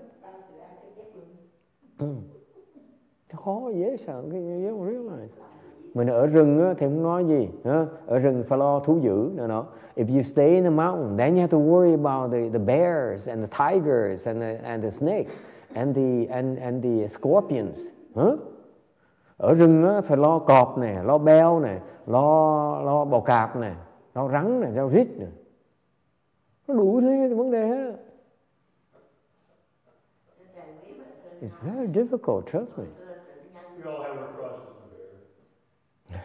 [SPEAKER 1] Nó khó dễ sợ cái you don't realize. Mình ở rừng á thì không nói gì. Ở rừng phải lo thú dữ nữa nó. If you stay in the mountain, then you have to worry about the bears and the tigers and the snakes and the scorpions. Ở rừng á phải lo cọp nè, lo beo nè, lo bò cạp nè, lo rắn nè, lo rít nè. Nó đủ thứ vấn đề hết. It's very difficult, trust me.
[SPEAKER 2] We all have our crosses to bear.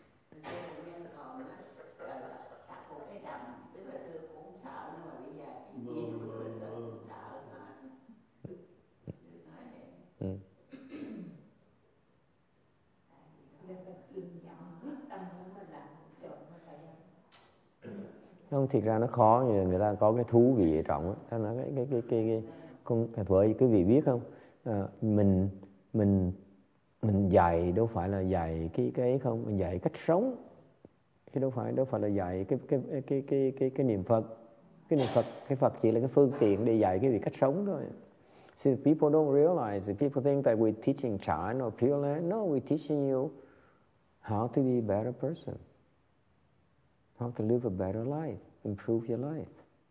[SPEAKER 1] Không, thiệt ra nó khó, như người ta có cái thú vị ở trọng á. Nó cái con vợ quý vị biết không? Mình dạy đâu phải là dạy cái không, mình dạy cách sống. Chứ đâu phải là dạy cái niệm Phật. Cái Phật chỉ là cái phương tiện để dạy cái việc cách sống thôi. See, people don't realize, people think that we're teaching Chan or Pure Land. No, we're teaching you how to be a better person. How to live a better life, improve your life.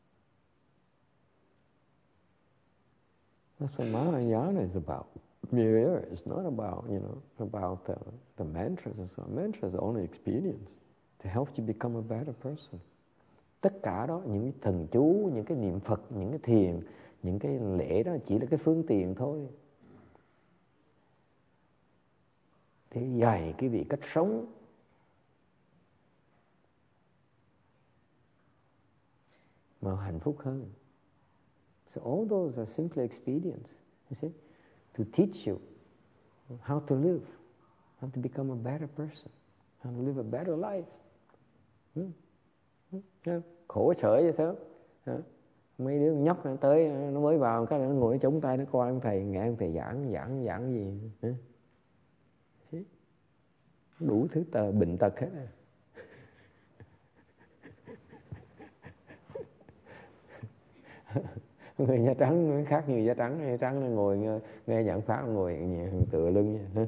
[SPEAKER 1] That's what Mahayana is about. It's not about, about the mantras and so on. Mantras are only experience to help you become a better person. Tất cả đó, những cái thần chú, những cái niệm Phật, những cái thiền, những cái lễ đó chỉ là cái phương tiện thôi. Để dạy cái vị cách sống. Mà hạnh phúc hơn. So all those are simply expedients, you see, to teach you how to live, how to become a better person, how to live a better life. Khổ sở vậy sao? Mấy đứa nhóc nó tới, nó mới vào cái nó ngồi nó chống tay nó coi ông thầy, nghe ông thầy giảng gì. Đủ thứ bệnh tật hết. Người da trắng khác nhiều da trắng nó ngồi nghe giảng pháp, ngồi tựa lưng vậy.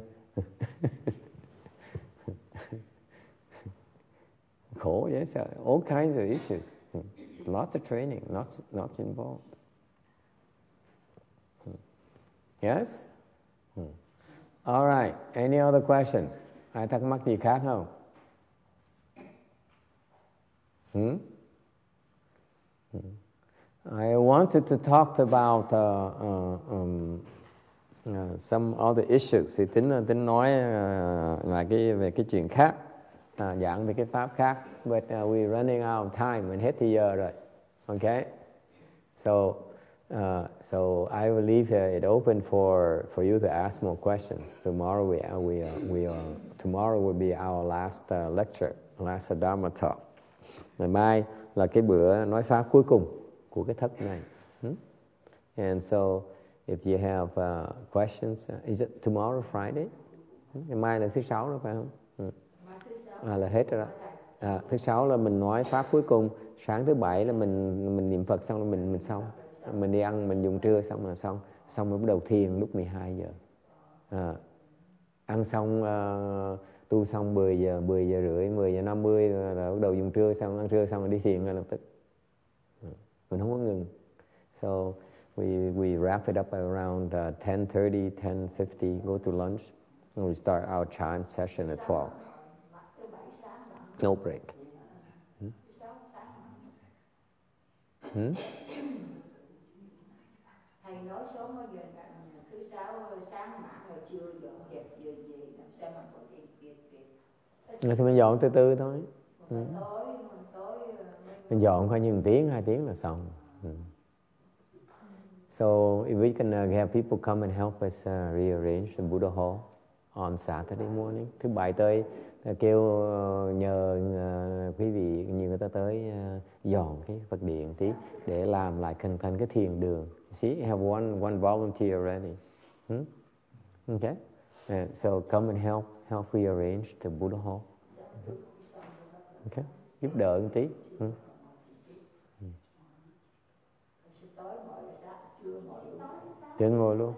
[SPEAKER 1] Khổ vậy sao? All kinds of issues, lots of training, lots involved. Yes? All right. Any other questions? Ai thắc mắc gì khác không? I wanted to talk about some other issues. Thì tính nói là về cái chuyện khác, giảng về cái pháp khác. But we're running out of time, mình hết thời giờ rồi. Okay? So I will leave it open for you to ask more questions. Tomorrow tomorrow will be our last lecture, last Dharma talk. Ngày mai là cái bữa nói pháp cuối cùng của cái thất này. And so if you have questions, is it tomorrow Friday? Ngày mai là thứ Sáu đó phải không? Là hết rồi đó. Thứ Sáu là mình nói pháp cuối cùng. Sáng thứ Bảy là mình niệm Phật xong là mình xong. Mình đi ăn, mình dùng trưa xong là xong. Xong rồi bắt đầu thiền lúc 12 giờ. Ăn xong, tu xong 10 giờ rưỡi, 10 giờ 50 là bắt đầu dùng trưa xong, ăn trưa xong rồi đi thiền ngay lập tức. Mình không có ngừng. So we wrap it up around 10:30, 10:50, go to lunch, and we start our chant session at 12. No break.
[SPEAKER 6] Thầy nói sớm bây giờ thứ Sáu sáng mãn rồi trưa dọn dẹp về làm sao mà có việc.
[SPEAKER 1] Thì mình dọn từ từ thôi. Mình dọn coi như 1 tiếng, 2 tiếng là xong. So if we can have people come and help us rearrange the Buddha Hall on Saturday morning. Thứ Bảy tới kêu nhờ quý vị như người ta tới dọn cái Phật điện tí để làm lại thành cái thiền đường. See, you have one volunteer already. Okay, so come and help rearrange the Buddha Hall. Okay, giúp đỡ một tí. Chưa ngồi luôn.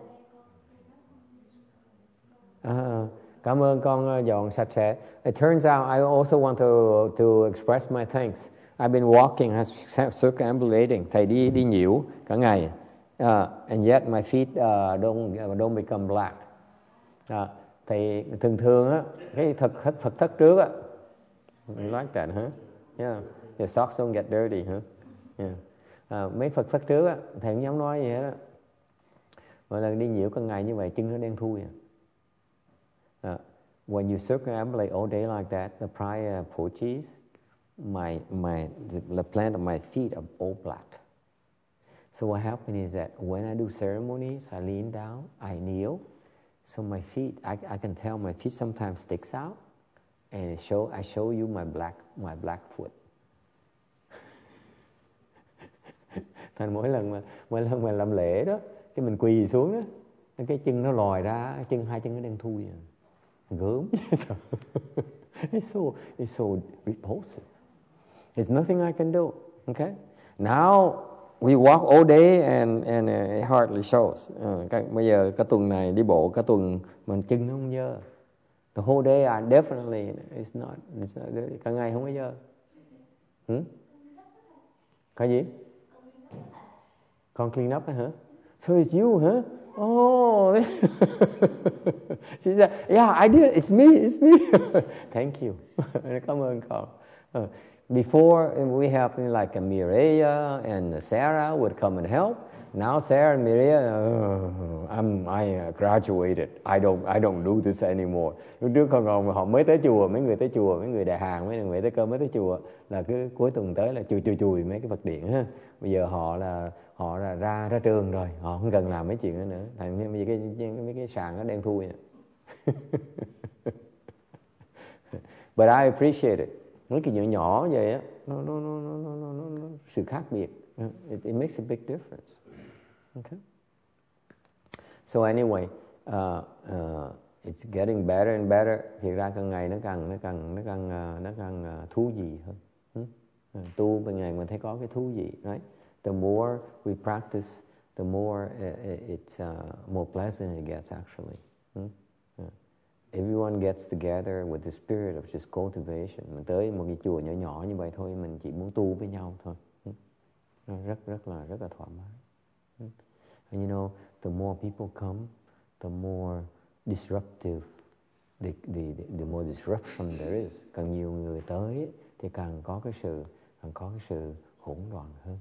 [SPEAKER 1] Cảm ơn con dọn sạch sẽ. It turns out I also want to express my thanks. I've been walking, circumambulating. Thầy đi nhiễu cả ngày. And yet my feet don't become black. Thì thường á, cái Phật thất trước á, you like that, huh? Yeah, your socks don't get dirty, huh? Yeah. Mấy Phật thất trước á, thầy không dám nói gì hết á. Mỗi lần đi nhiễu cả ngày như vậy, chân nó đen thui à. When you circumambulate all day like that, the prior Portuguese, the plant of my feet are all black. So what happened is that when I do ceremonies, I lean down, I kneel. So my feet, I can tell my feet sometimes sticks out, and I show you my black foot. Thành mỗi lần mà làm lễ đó, cái mình quỳ xuống á, cái chân nó lòi ra, hai chân nó đen thui à. Gớm. It's so repulsive. There's nothing I can do. Okay? Now we walk all day and it hardly shows. Bây giờ cả tuần này đi bộ cả tuần mà chân nó không dơ. The whole day I definitely it's not dirty. Cả ngày không có dơ. Cái gì? Con clean up hả? So it's you, huh? Oh. She said, yeah, I did. It's me. Thank you. Cảm ơn con. Before we have like a Mireya and Sarah would come and help. Now Sarah and Maria, I graduated. I don't do this anymore. Lúc trước còn họ mới tới chùa, mấy người tới chùa, mấy người Đại Hàn, mấy người tới Cơ mới tới chùa là cứ cuối tuần tới là chùi mấy cái Phật điện ha. Bây giờ họ là ra trường rồi, họ không cần làm mấy chuyện đó nữa. Thành bây giờ mấy cái sàn nó đen thui. But I appreciate it. Mấy cái nhỏ nhỏ vậy á, nó sự khác biệt. It makes a big difference. Okay. So anyway, it's getting better and better. Thì ra càng ngày nó càng thú vị hơn. Tu bên ngày mình thấy có cái thú vị, right? The more we practice, the more it's more pleasant it gets actually. Everyone gets together with the spirit of just cultivation. Mình tới một cái chùa nhỏ nhỏ như vậy thôi, mình chỉ muốn tu với nhau thôi. Rất là thoải mái. And you know, the more people come, the more disruptive, the more disruption there is. Càng nhiều người tới thì càng có cái sự hỗn loạn hơn.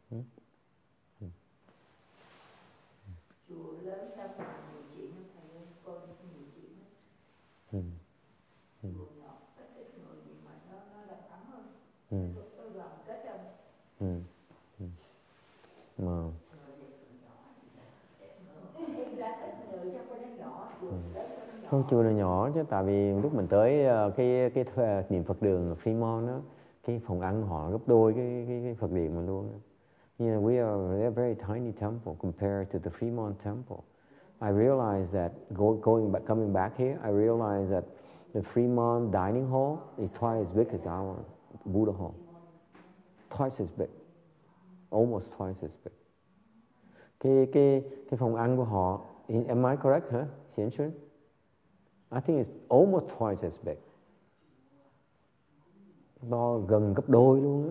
[SPEAKER 6] Chùa lớn ra ngoài nhiều chuyện thầy ơi, con nhiều chuyện hết. Chùa nhỏ ít người nhưng mà nó đầm ấm hơn. Nó đoàn kết hơn.
[SPEAKER 1] Không, chùa là nhỏ chứ, tại vì lúc mình tới cái niệm Phật đường Fremont đó, cái phòng ăn họ gấp đôi cái Phật điện mình luôn. You know, we are a very tiny temple compared to the Fremont temple. I realized that coming back here, I realized that the Fremont dining hall is twice as big as our Buddha hall. Twice as big. Almost twice as big. Cái phòng ăn của họ, am I correct, huh? Xian? I think it's almost twice as big. To gần gấp đôi luôn á.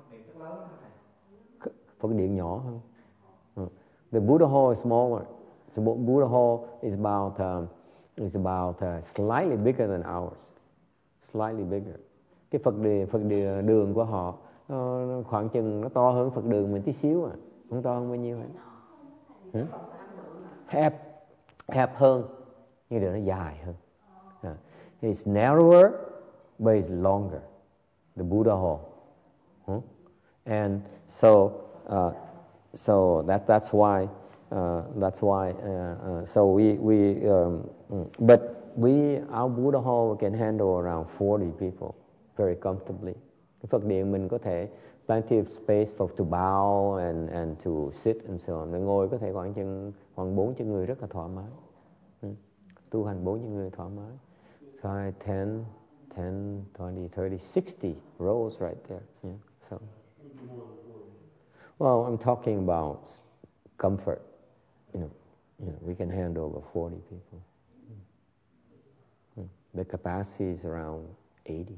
[SPEAKER 1] Phật điện nhỏ hơn. The Buddha hall is smaller. The Buddha hall is about slightly bigger than ours. Slightly bigger. Cái Phật đường của họ khoảng chừng nó to hơn Phật đường mình tí xíu à, không to hơn bao nhiêu hết. Hẹp hơn, nhưng đường nó dài hơn. It's narrower, but it's longer. The Buddha hall. And so that's why. So our Buddha hall can handle around 40 people very comfortably. Cái Phật điện mình có thể plenty of space to bow and to sit and so on. Để ngồi có thể khoảng 40 người rất là thoải mái. Tu hành 40 người thoải mái. 5, 10, 20, 30, 60 rows right there. Yeah. So. Well, I'm talking about comfort. You know, we can handle over 40 people. The capacity is around 80.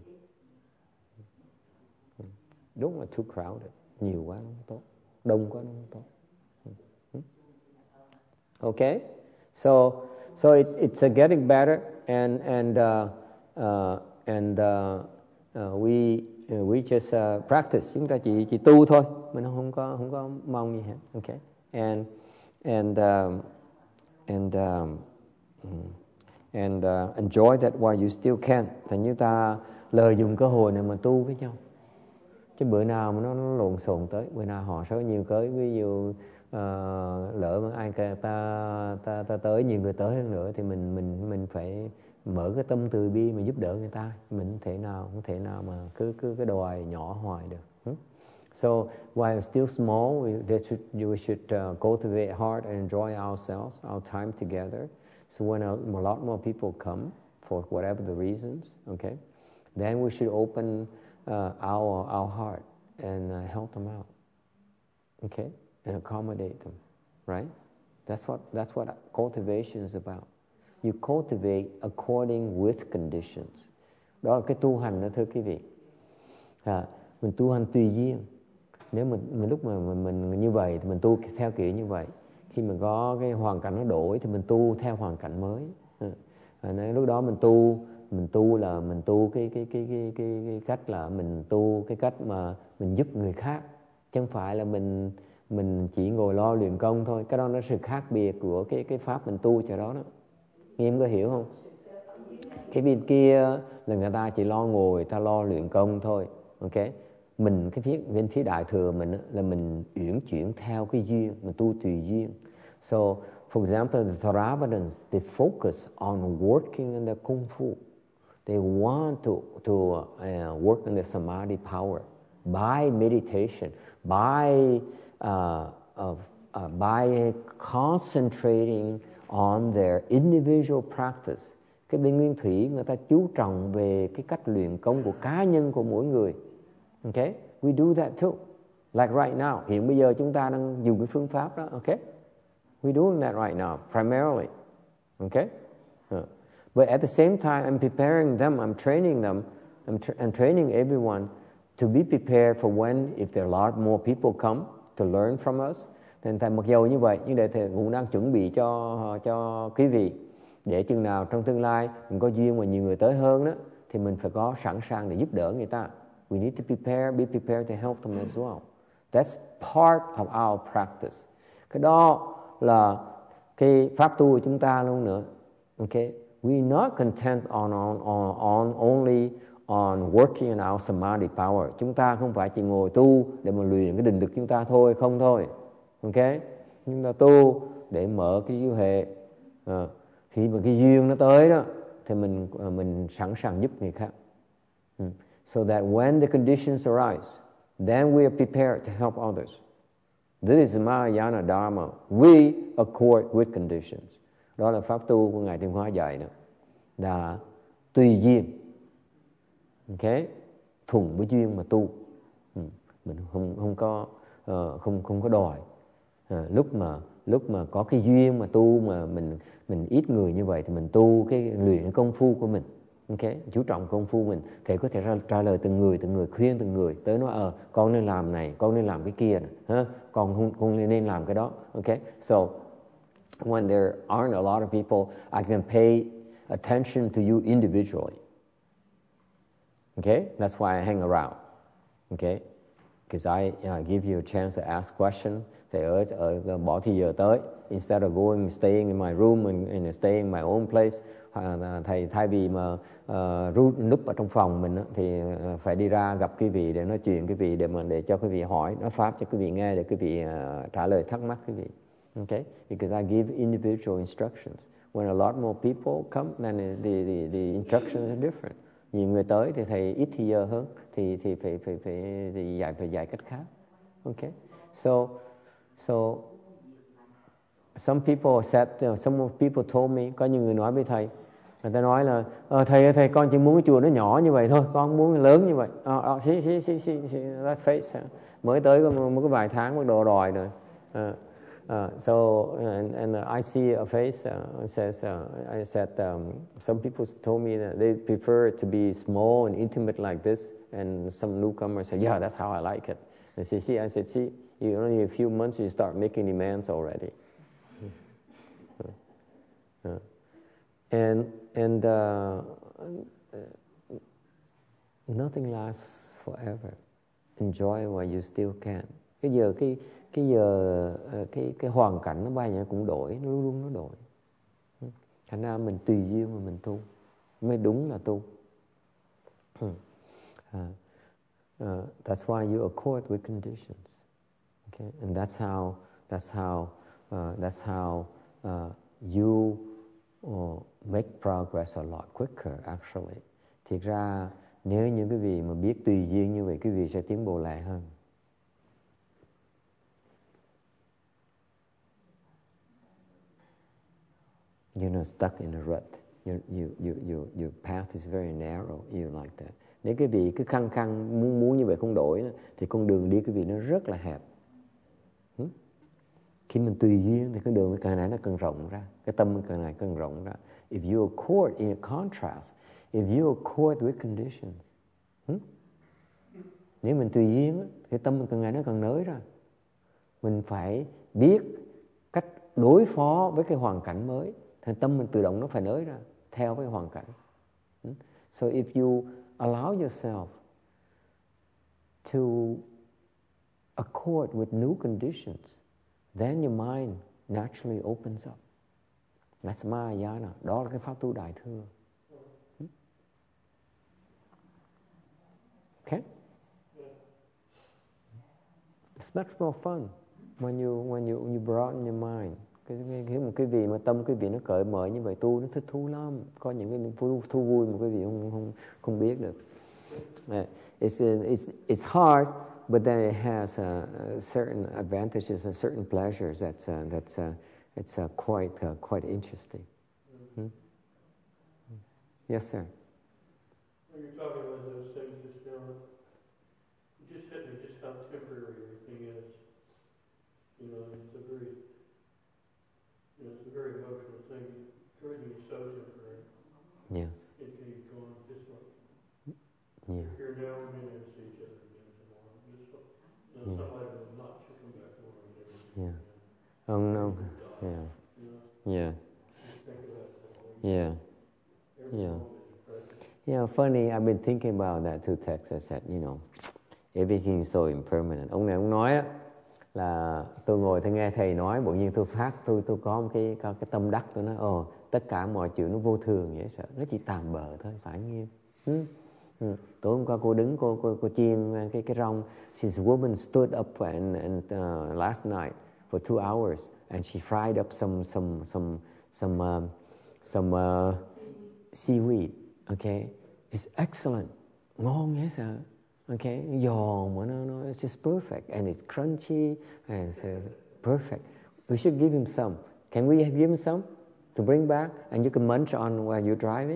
[SPEAKER 1] Đúng là too crowded. Nhiều quá nó không tốt. Đông quá nó không tốt. Okay? So it's getting better and we just practice. Chúng ta chỉ tu thôi. Mình không có mong gì hết. Okay? And enjoy that while you still can. Thành như ta lợi dụng cơ hội này mà tu với nhau. Chứ bữa nào mà nó lộn xộn tới, bữa nào họ số nhiều tới, ví dụ lỡ mà ai ta tới, nhiều người tới hơn nữa thì mình phải mở cái tâm từ bi mà giúp đỡ người ta. Mình không thể nào mà cứ đòi nhỏ hoài được. So while still small, we should cultivate heart and enjoy ourselves, our time together. So when a lot more people come for whatever the reasons, okay, then we should open our heart and help them out, okay, and accommodate them, right? That's what cultivation is about. You cultivate according with conditions. Đó là cái tu hành đó, thưa quý vị. Mình tu hành tùy duyên. Nếu mình lúc mà mình như vậy thì mình tu theo kiểu như vậy. Khi mình có cái hoàn cảnh nó đổi thì mình tu theo hoàn cảnh mới. Nên lúc đó mình tu là mình tu cái cách là mình tu cái cách mà mình giúp người khác, chứ không phải là mình mình chỉ ngồi lo luyện công thôi. Cái đó nó sự khác biệt của cái pháp mình tu cho đó đó. Nghiêm có hiểu không? Cái bên kia là người ta chỉ lo ngồi, ta lo luyện công thôi. Ok, mình bên phía đại thừa mình là mình uyển chuyển theo cái duyên, mình tu tùy duyên. So for example, the Theravadins, they focus on working in the kung fu. They want to work in the samadhi power by meditation, by concentrating on their individual practice. Cái bên Nguyên Thủy người ta chú trọng về cái cách luyện công của cá nhân của mỗi người. Okay, we do that too. Like right now, hiện bây giờ chúng ta đang dùng cái phương pháp đó. Okay, we're doing that right now primarily. Okay, but at the same time, I'm preparing them. I'm training them. I'm training everyone to be prepared for when, if there are a lot more people come to learn from us. Nên thầy mặc dầu như vậy, nhưng để thầy cũng đang chuẩn bị cho quý vị, để chừng nào trong tương lai mình có duyên mà nhiều người tới hơn đó, thì mình phải có sẵn sàng để giúp đỡ người ta. We need to be prepared to help them as well. That's part of our practice. Cái đó là cái pháp tu của chúng ta luôn nữa. Okay, we're not content on only on working in our samadhi power. Chúng ta không phải chỉ ngồi tu để mà luyện cái định lực chúng ta thôi, không thôi. Okay, chúng ta tu để mở cái duyên hệ. Khi mà cái duyên nó tới đó thì mình sẵn sàng giúp người khác. So that when the conditions arise, then we are prepared to help others. This is Mahayana Dharma. We accord with conditions. Đó là pháp tu của Ngài Thiện Hóa dạy đó. Là tùy duyên. Okay? Thuận với duyên mà tu. Mình không có đòi. Lúc mà có cái duyên mà tu mà mình ít người như vậy thì mình tu cái luyện công phu của mình. Okay, chú trọng công phu mình, thầy có thể trả lời từng người, khuyên từng người tới nói con nên làm này, con nên làm cái kia này, con không nên làm cái đó. Okay, so when there aren't a lot of people, I can pay attention to you individually. Okay, that's why I hang around. Okay, because I give you a chance to ask questions. Thầy ở bỏ thì giờ tới, instead of staying in my room and staying in my own place. Thầy thay vì mà núp ở trong phòng mình thì phải đi ra gặp quý vị để nói chuyện quý vị, để cho quý vị hỏi, nói pháp cho quý vị nghe, để quý vị trả lời thắc mắc quý vị. Okay, because I give individual instructions. When a lot more people come, then the instructions are different. Nhiều người tới thì thầy ít thì giờ hơn, thì phải dạy cách khác. Okay, so some people told me, có những người nói với thầy, người ta nói là thầy con chỉ muốn cái chùa nó nhỏ như vậy thôi, con không muốn lớn như vậy. That face, mới tới có một cái vài tháng bắt đầu đòi rồi. So and I see a face says I said some people told me that they prefer to be small and intimate like this, and some newcomers said, yeah, that's how I like it. And I said, you only a few months you start making demands already. And nothing lasts forever. Enjoy while you still can. Cái hoàn cảnh nó bao giờ cũng đổi, nó luôn luôn nó đổi. Thành ra mình tùy duyên mà mình tu mới đúng là tu. That's why you accord with conditions. Okay, and that's how you make progress a lot quicker actually. Thiệt ra nếu như quý vị mà biết tùy duyên như vậy, quý vị sẽ tiến bộ lẹ hơn. You're not stuck in a rut. Your path is very narrow. You like that. Nếu quý vị cứ khăng muốn như vậy không đổi thì con đường đi quý vị nó rất là hẹp. Khi mình tùy duyên thì cái đường càng này nó càng rộng ra, cái tâm càng này càng rộng ra. If you accord in a contrast, if you accord with conditions, nếu mình tùy duyên thì tâm mình càng ngày nó càng nới ra. Mình phải biết cách đối phó với cái hoàn cảnh mới, thì tâm mình tự động nó phải nới ra theo cái hoàn cảnh. So if you allow yourself to accord with new conditions, then your mind naturally opens up. That's Mahayana. Đó là cái pháp tu đại thừa. Okay? It's much more fun when you broaden your mind. Khi một cái vị mà tâm quý vị nó cởi mở như vậy, tu nó thích thú lắm. Có những cái thú vui mà quý vị không biết được. It's hard, but then it has certain advantages and certain pleasures that's quite interesting. Yes, sir.
[SPEAKER 2] When you're talking about those things just now, it just hit me just how temporary everything is. You know, it's a very emotional thing. Everything is so temporary.
[SPEAKER 1] Yes.
[SPEAKER 2] It can be gone just like.
[SPEAKER 1] Yeah.
[SPEAKER 2] Here now, we may never see each other again tomorrow. Just like, somebody will not come back tomorrow and everything.
[SPEAKER 1] Yeah. Oh no. Yeah. Yeah.
[SPEAKER 2] Just think of that.
[SPEAKER 1] Yeah. Yeah. Yeah, funny, I've been thinking about that too, Tex. I said, everything is so impermanent. Ông này ông nói đó, là tôi ngồi tôi nghe thầy nói, bỗng nhiên tôi có một cái tâm đắc, tôi nói, tất cả mọi chuyện nó vô thường vậy sợ, nó chỉ tạm bợ thôi, phải không em? Tối hôm qua cô đứng, cô chiên cái rong. This woman stood up and last night for 2 hours and she fried up some seaweed. Okay, it's excellent. Ngon dễ sợ. Okay, giòn mà nó it's just perfect and it's crunchy and it's perfect. We should give him some. Can we give him some to bring back and you can munch on while you're driving?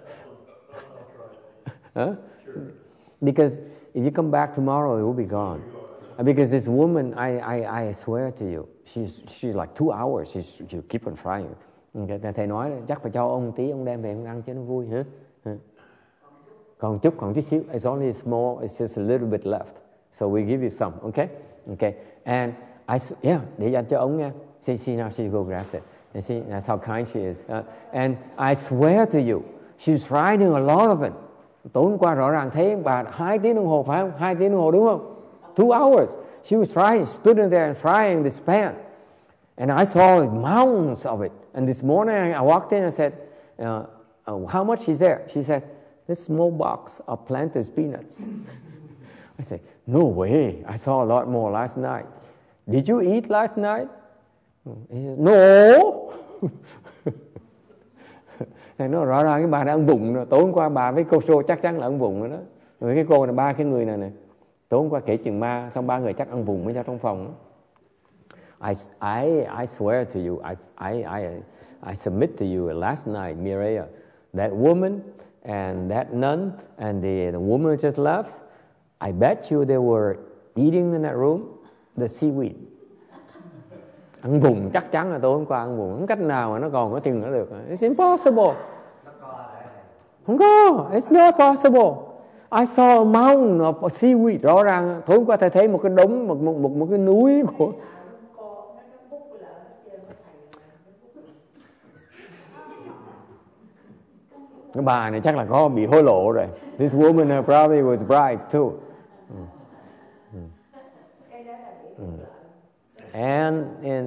[SPEAKER 1] Huh?
[SPEAKER 2] Sure.
[SPEAKER 1] Because if you come back tomorrow, it will be gone. Because this woman, I swear to you, she's like 2 hours. She keep on frying. Okay, thầy nói chắc phải cho ông tí, ông đem về ông ăn cho nó vui hả? Còn chút xíu. It's only small. It's just a little bit left. So we give you some. Okay. Okay. And để dành cho ông nha. See now she go grab it. You see that's how kind she is. And I swear to you, she's frying a lot of it. Tối hôm qua rõ ràng thấy bà 2 tiếng đồng hồ phải không? 2 tiếng đồng hồ đúng không? 2 hours. She was frying, stood in there and frying this pan. And I saw mounds of it. And this morning I walked in and said, how much is there? She said, this small box of Planters peanuts. I said, no way. I saw a lot more last night. Did you eat last night? He said, no. Thầy nói rõ ràng cái bà đã ăn vụng rồi. Tối hôm qua bà với cô Sô chắc chắn là ăn vụng rồi đó. Rồi cái cô này 3 cái người này. Tối hôm qua kể chuyện ma, xong 3 người chắc ăn vụng với nhau trong phòng đó. I swear to you, I submit to you last night, Mireya, that woman and that nun and the woman just left, I bet you they were eating in that room the seaweed. Ăn vùng chắc chắn là tối hôm qua ăn vùng, không cách nào mà nó còn có chừng nữa được. It's impossible. Không có, it's not possible. I saw a mountain of seaweed. Rõ ràng tối hôm qua thầy thấy một cái đống, một cái núi của cái bà này chắc là có bị hối lộ rồi. This woman probably was bribed too. And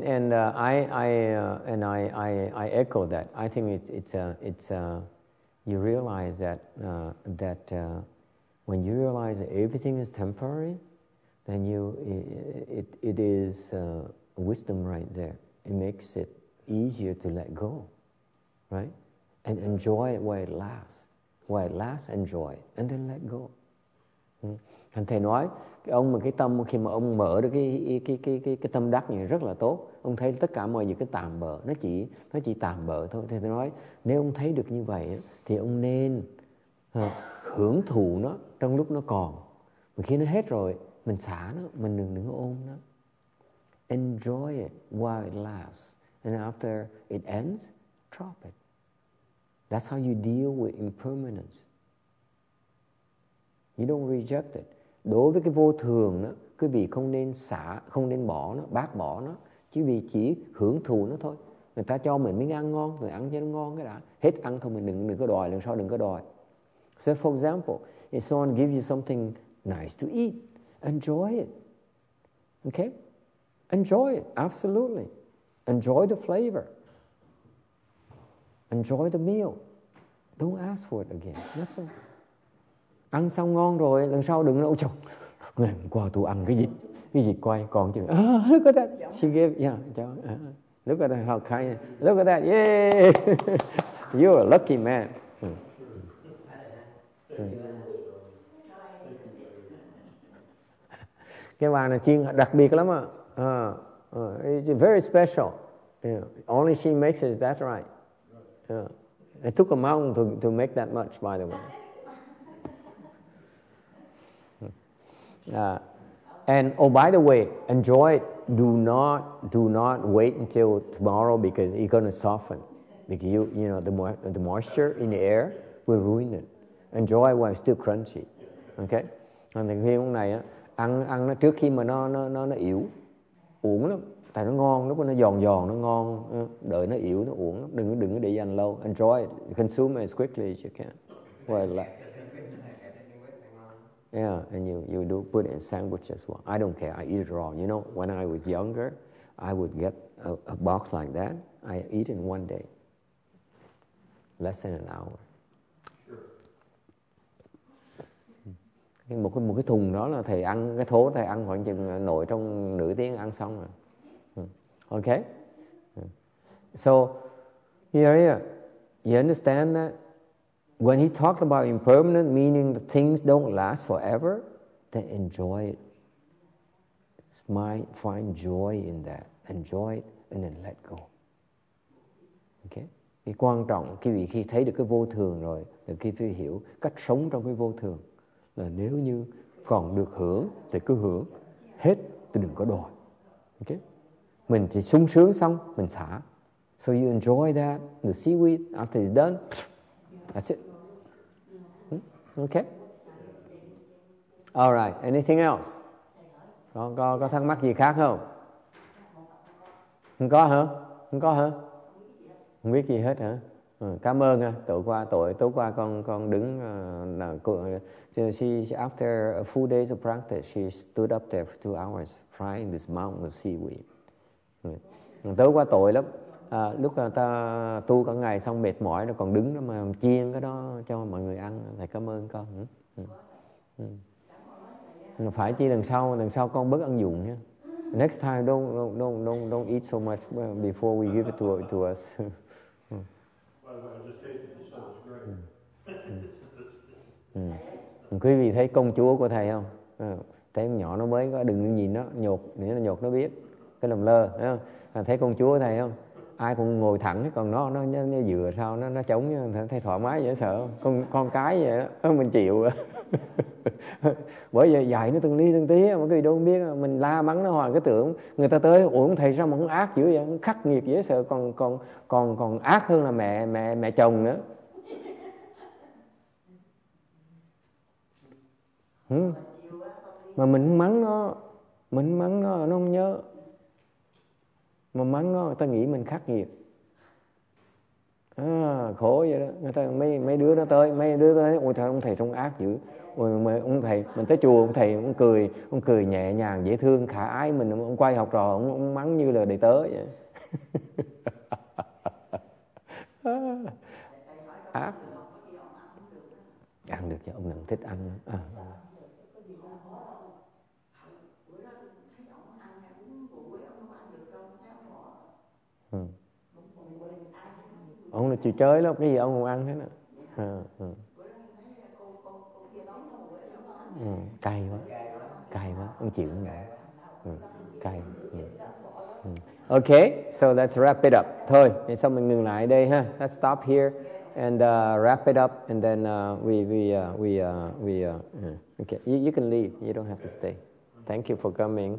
[SPEAKER 1] I echo that. I think it's you realize that when you realize that everything is temporary, then it is wisdom right there. It makes it easier to let go, right? And enjoy it while it lasts. While it lasts, enjoy it, and then let go. Thành thầy nói, cái ông mà cái tâm khi mà ông mở được cái tâm đắc này rất là tốt. Ông thấy tất cả mọi việc cái tạm bợ, nó chỉ tạm bợ thôi. Thầy nói, nếu ông thấy được như vậy thì ông nên hưởng thụ nó trong lúc nó còn. Mà khi nó hết rồi, mình xả nó, mình đừng có ôm nó. Enjoy it while it lasts, and after it ends, drop it. That's how you deal with impermanence. You don't reject it. Đối với cái vô thường đó, quý vị không nên xả, không nên bỏ nó, bác bỏ nó. Quý vị chỉ hưởng thụ nó thôi. Người ta cho mình miếng ăn ngon, mình ăn cho nó ngon cái đã. Hết ăn thôi mình đừng có đòi, lần sau đừng có đòi. So for example, if someone gives you something nice to eat, enjoy it. Okay? Enjoy it, absolutely. Enjoy the flavor. Enjoy the meal. Don't ask for it again. That's all. Ăn xong ngon rồi, lần sau đừng nói chồng. Ngày hôm qua tôi ăn cái gì quay còn chừng. Look at that. She gave, look at that, how kind. Look at that, yay. You're a lucky man. Cái bà này chiên đặc biệt lắm á. It's very special. Yeah. Only she makes it, that's right. Yeah. It took a mountain to make that much, by the way. And by the way, enjoy it. Do not wait until tomorrow because it's going to soften. Because you know the moisture in the air will ruin it. Enjoy while it's still crunchy. Okay? Còn thì khi hôm này á, ăn nó trước khi mà nó yếu, uổng lắm. Tại nó ngon, lúc nó giòn nó ngon, đợi nó yếu nó uổng lắm. Đừng có để dành lâu. Enjoy it. Consume it as quickly as you can. Well, yeah, and you do put it in sandwich as well. I don't care. I eat it raw. You know, when I was younger, I would get a box like that. I eat it in one day. Less than an hour. Một cái thùng đó là thầy ăn, cái thố thầy ăn khoảng chừng nội trong nửa tiếng ăn xong rồi. Okay? So, here, you understand that? When he talked about impermanent, meaning the things don't last forever, then enjoy it. Find joy in that. Enjoy it and then let go. Okay? Cái quan trọng khi thấy được cái vô thường rồi, thì khi phải hiểu cách sống trong cái vô thường. Là nếu như còn được hưởng thì cứ hưởng, hết thì đừng có đòi. Okay? Mình chỉ sung sướng xong mình xả. So you enjoy that, the seaweed after it's done. That's it. Okay. All right. Anything else? Có thắc mắc gì khác không? Không có hả? Không biết gì hết hả? Cảm ơn. Tối qua con đứng she after a full days of practice she stood up there for 2 hours frying this mountain of seaweed. Tối qua tội lắm. Lúc ta tu cả ngày xong mệt mỏi rồi còn đứng đó mà chiên cái đó cho mọi người ăn. Thầy cảm ơn con. Phải chi lần sau con bớt ăn dùng nha. Next time don't eat so much before we give it to us. Quý vị thấy công chúa của thầy không? Thấy con nhỏ nó mới có đừng nhìn nó nhột, nếu nó nhột nó biết cái làm lơ, thấy không? Thấy công chúa của thầy không? Ai cũng ngồi thẳng, còn nó dựa sau nó chống, thấy thoải mái dễ sợ không? Con cái vậy đó, mình chịu. Bởi vậy dạy nó từng ly từng tí mà quý vị đâu không biết, mình la mắng nó hoài cái tưởng người ta tới ủa thầy sao mà không ác dữ vậy, khắc nghiệt dễ sợ, còn ác hơn là mẹ chồng nữa. Mà mình mắng nó nó không nhớ, mà mắng nó người ta nghĩ mình khắc nghiệt. Khổ vậy đó. Người ta mấy đứa nó tới, ôi trời ông thầy trông ác dữ. Ôi ông thầy mình tới chùa ông thầy ông cười nhẹ nhàng dễ thương khả ái mình, ông quay học trò ông mắng như là đầy tớ vậy. Ác. Ăn được chứ ông nào thích ăn. Ông là chịu chơi lắm, cái gì ông không ăn hết á. Cay quá, ông chịu không nổi. Cay. Okay, so let's wrap it up. Thôi, thì xong mình ngừng lại đây ha. Let's stop here and wrap it up, and then okay, you can leave. You don't have to stay. Thank you for coming.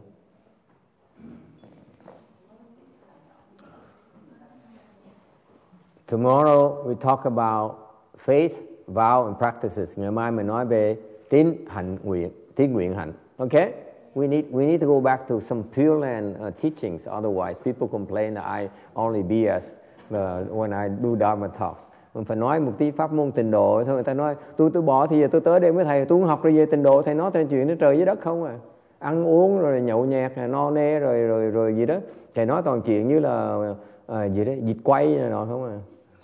[SPEAKER 1] Tomorrow we talk about faith, vow and practices. Ngày mai mình nói về tín nguyện hạnh. Okay? We need to go back to some Pure Land teachings. Otherwise, people complain that I only BS when I do Dharma talks. Mình phải nói một tí pháp môn tịnh độ. Thôi người ta nói tôi bỏ thì giờ tôi tới đây với thầy, tôi không học rồi về tịnh độ, thầy nói thêm chuyện nó trời với đất không à. ăn uống rồi nhậu nhẹt no nê rồi gì đó, thầy nói toàn chuyện như là gì đấy, vịt quay này nọ không à.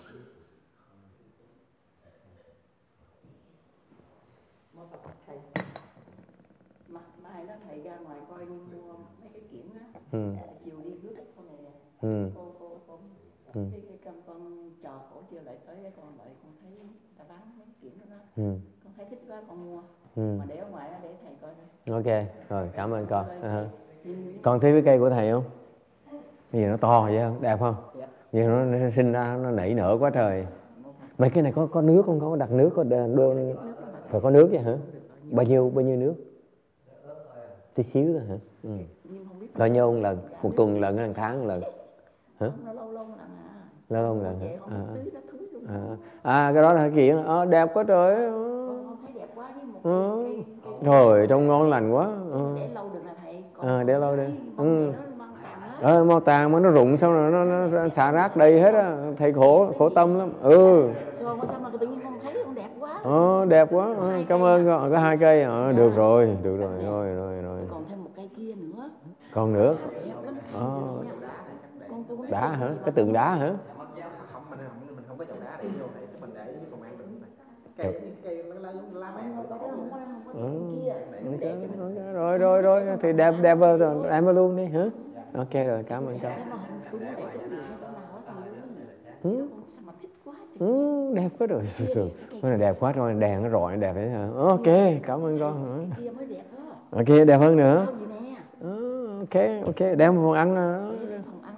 [SPEAKER 8] Mai đó thầy ra ngoài coi mua mấy cái kiển á, chiều đi rước con này, cô cái con trò cổ chiều lại tới cái con lại con thấy ta bán mấy kiển đó, con thấy thích quá con mua, mà để ở ngoài để thầy coi thôi.
[SPEAKER 1] Ok, rồi cảm ơn con. Con thấy cái cây của thầy không? Cái gì nó to vậy không? Đẹp không? Vậy nó sinh ra nó nảy nở quá trời. Mấy cái này có nước không? Có đặt nước, phải có nước vậy hả? Bao nhiêu nước? Tí xíu thôi hả? Bao nhiêu một lần? Một tuần lần hay một tháng một lần? Hả? Lâu lần hả? Cái đó là cái kiện đẹp quá trời. Trời, trông ngon lành quá. Để lâu đi. Mau tàn mà nó rụng xong rồi nó xả rác đầy hết á, thầy khổ tâm lắm.
[SPEAKER 8] Sao mà tự nhiên con thấy con đẹp quá.
[SPEAKER 1] Đẹp quá. Cảm ơn con. Có 2 cây. Được rồi. Rồi.
[SPEAKER 8] Còn thêm một cây kia nữa.
[SPEAKER 1] Còn nữa. Đá hả? Cái tượng đá hả?
[SPEAKER 9] Mình không có chậu đá để vô để mình để cái phòng ăn mình. Cây lá mẹ.
[SPEAKER 1] Rồi thì đẹp vào em luôn đi hả? Ok rồi, cảm ơn con. Đẹp quá rồi. Cái này đẹp quá rồi, đèn nó rọi đẹp vậy hả? Ok, cảm ơn con. Ok, đẹp hơn nữa. Ok, đem vào phòng ăn.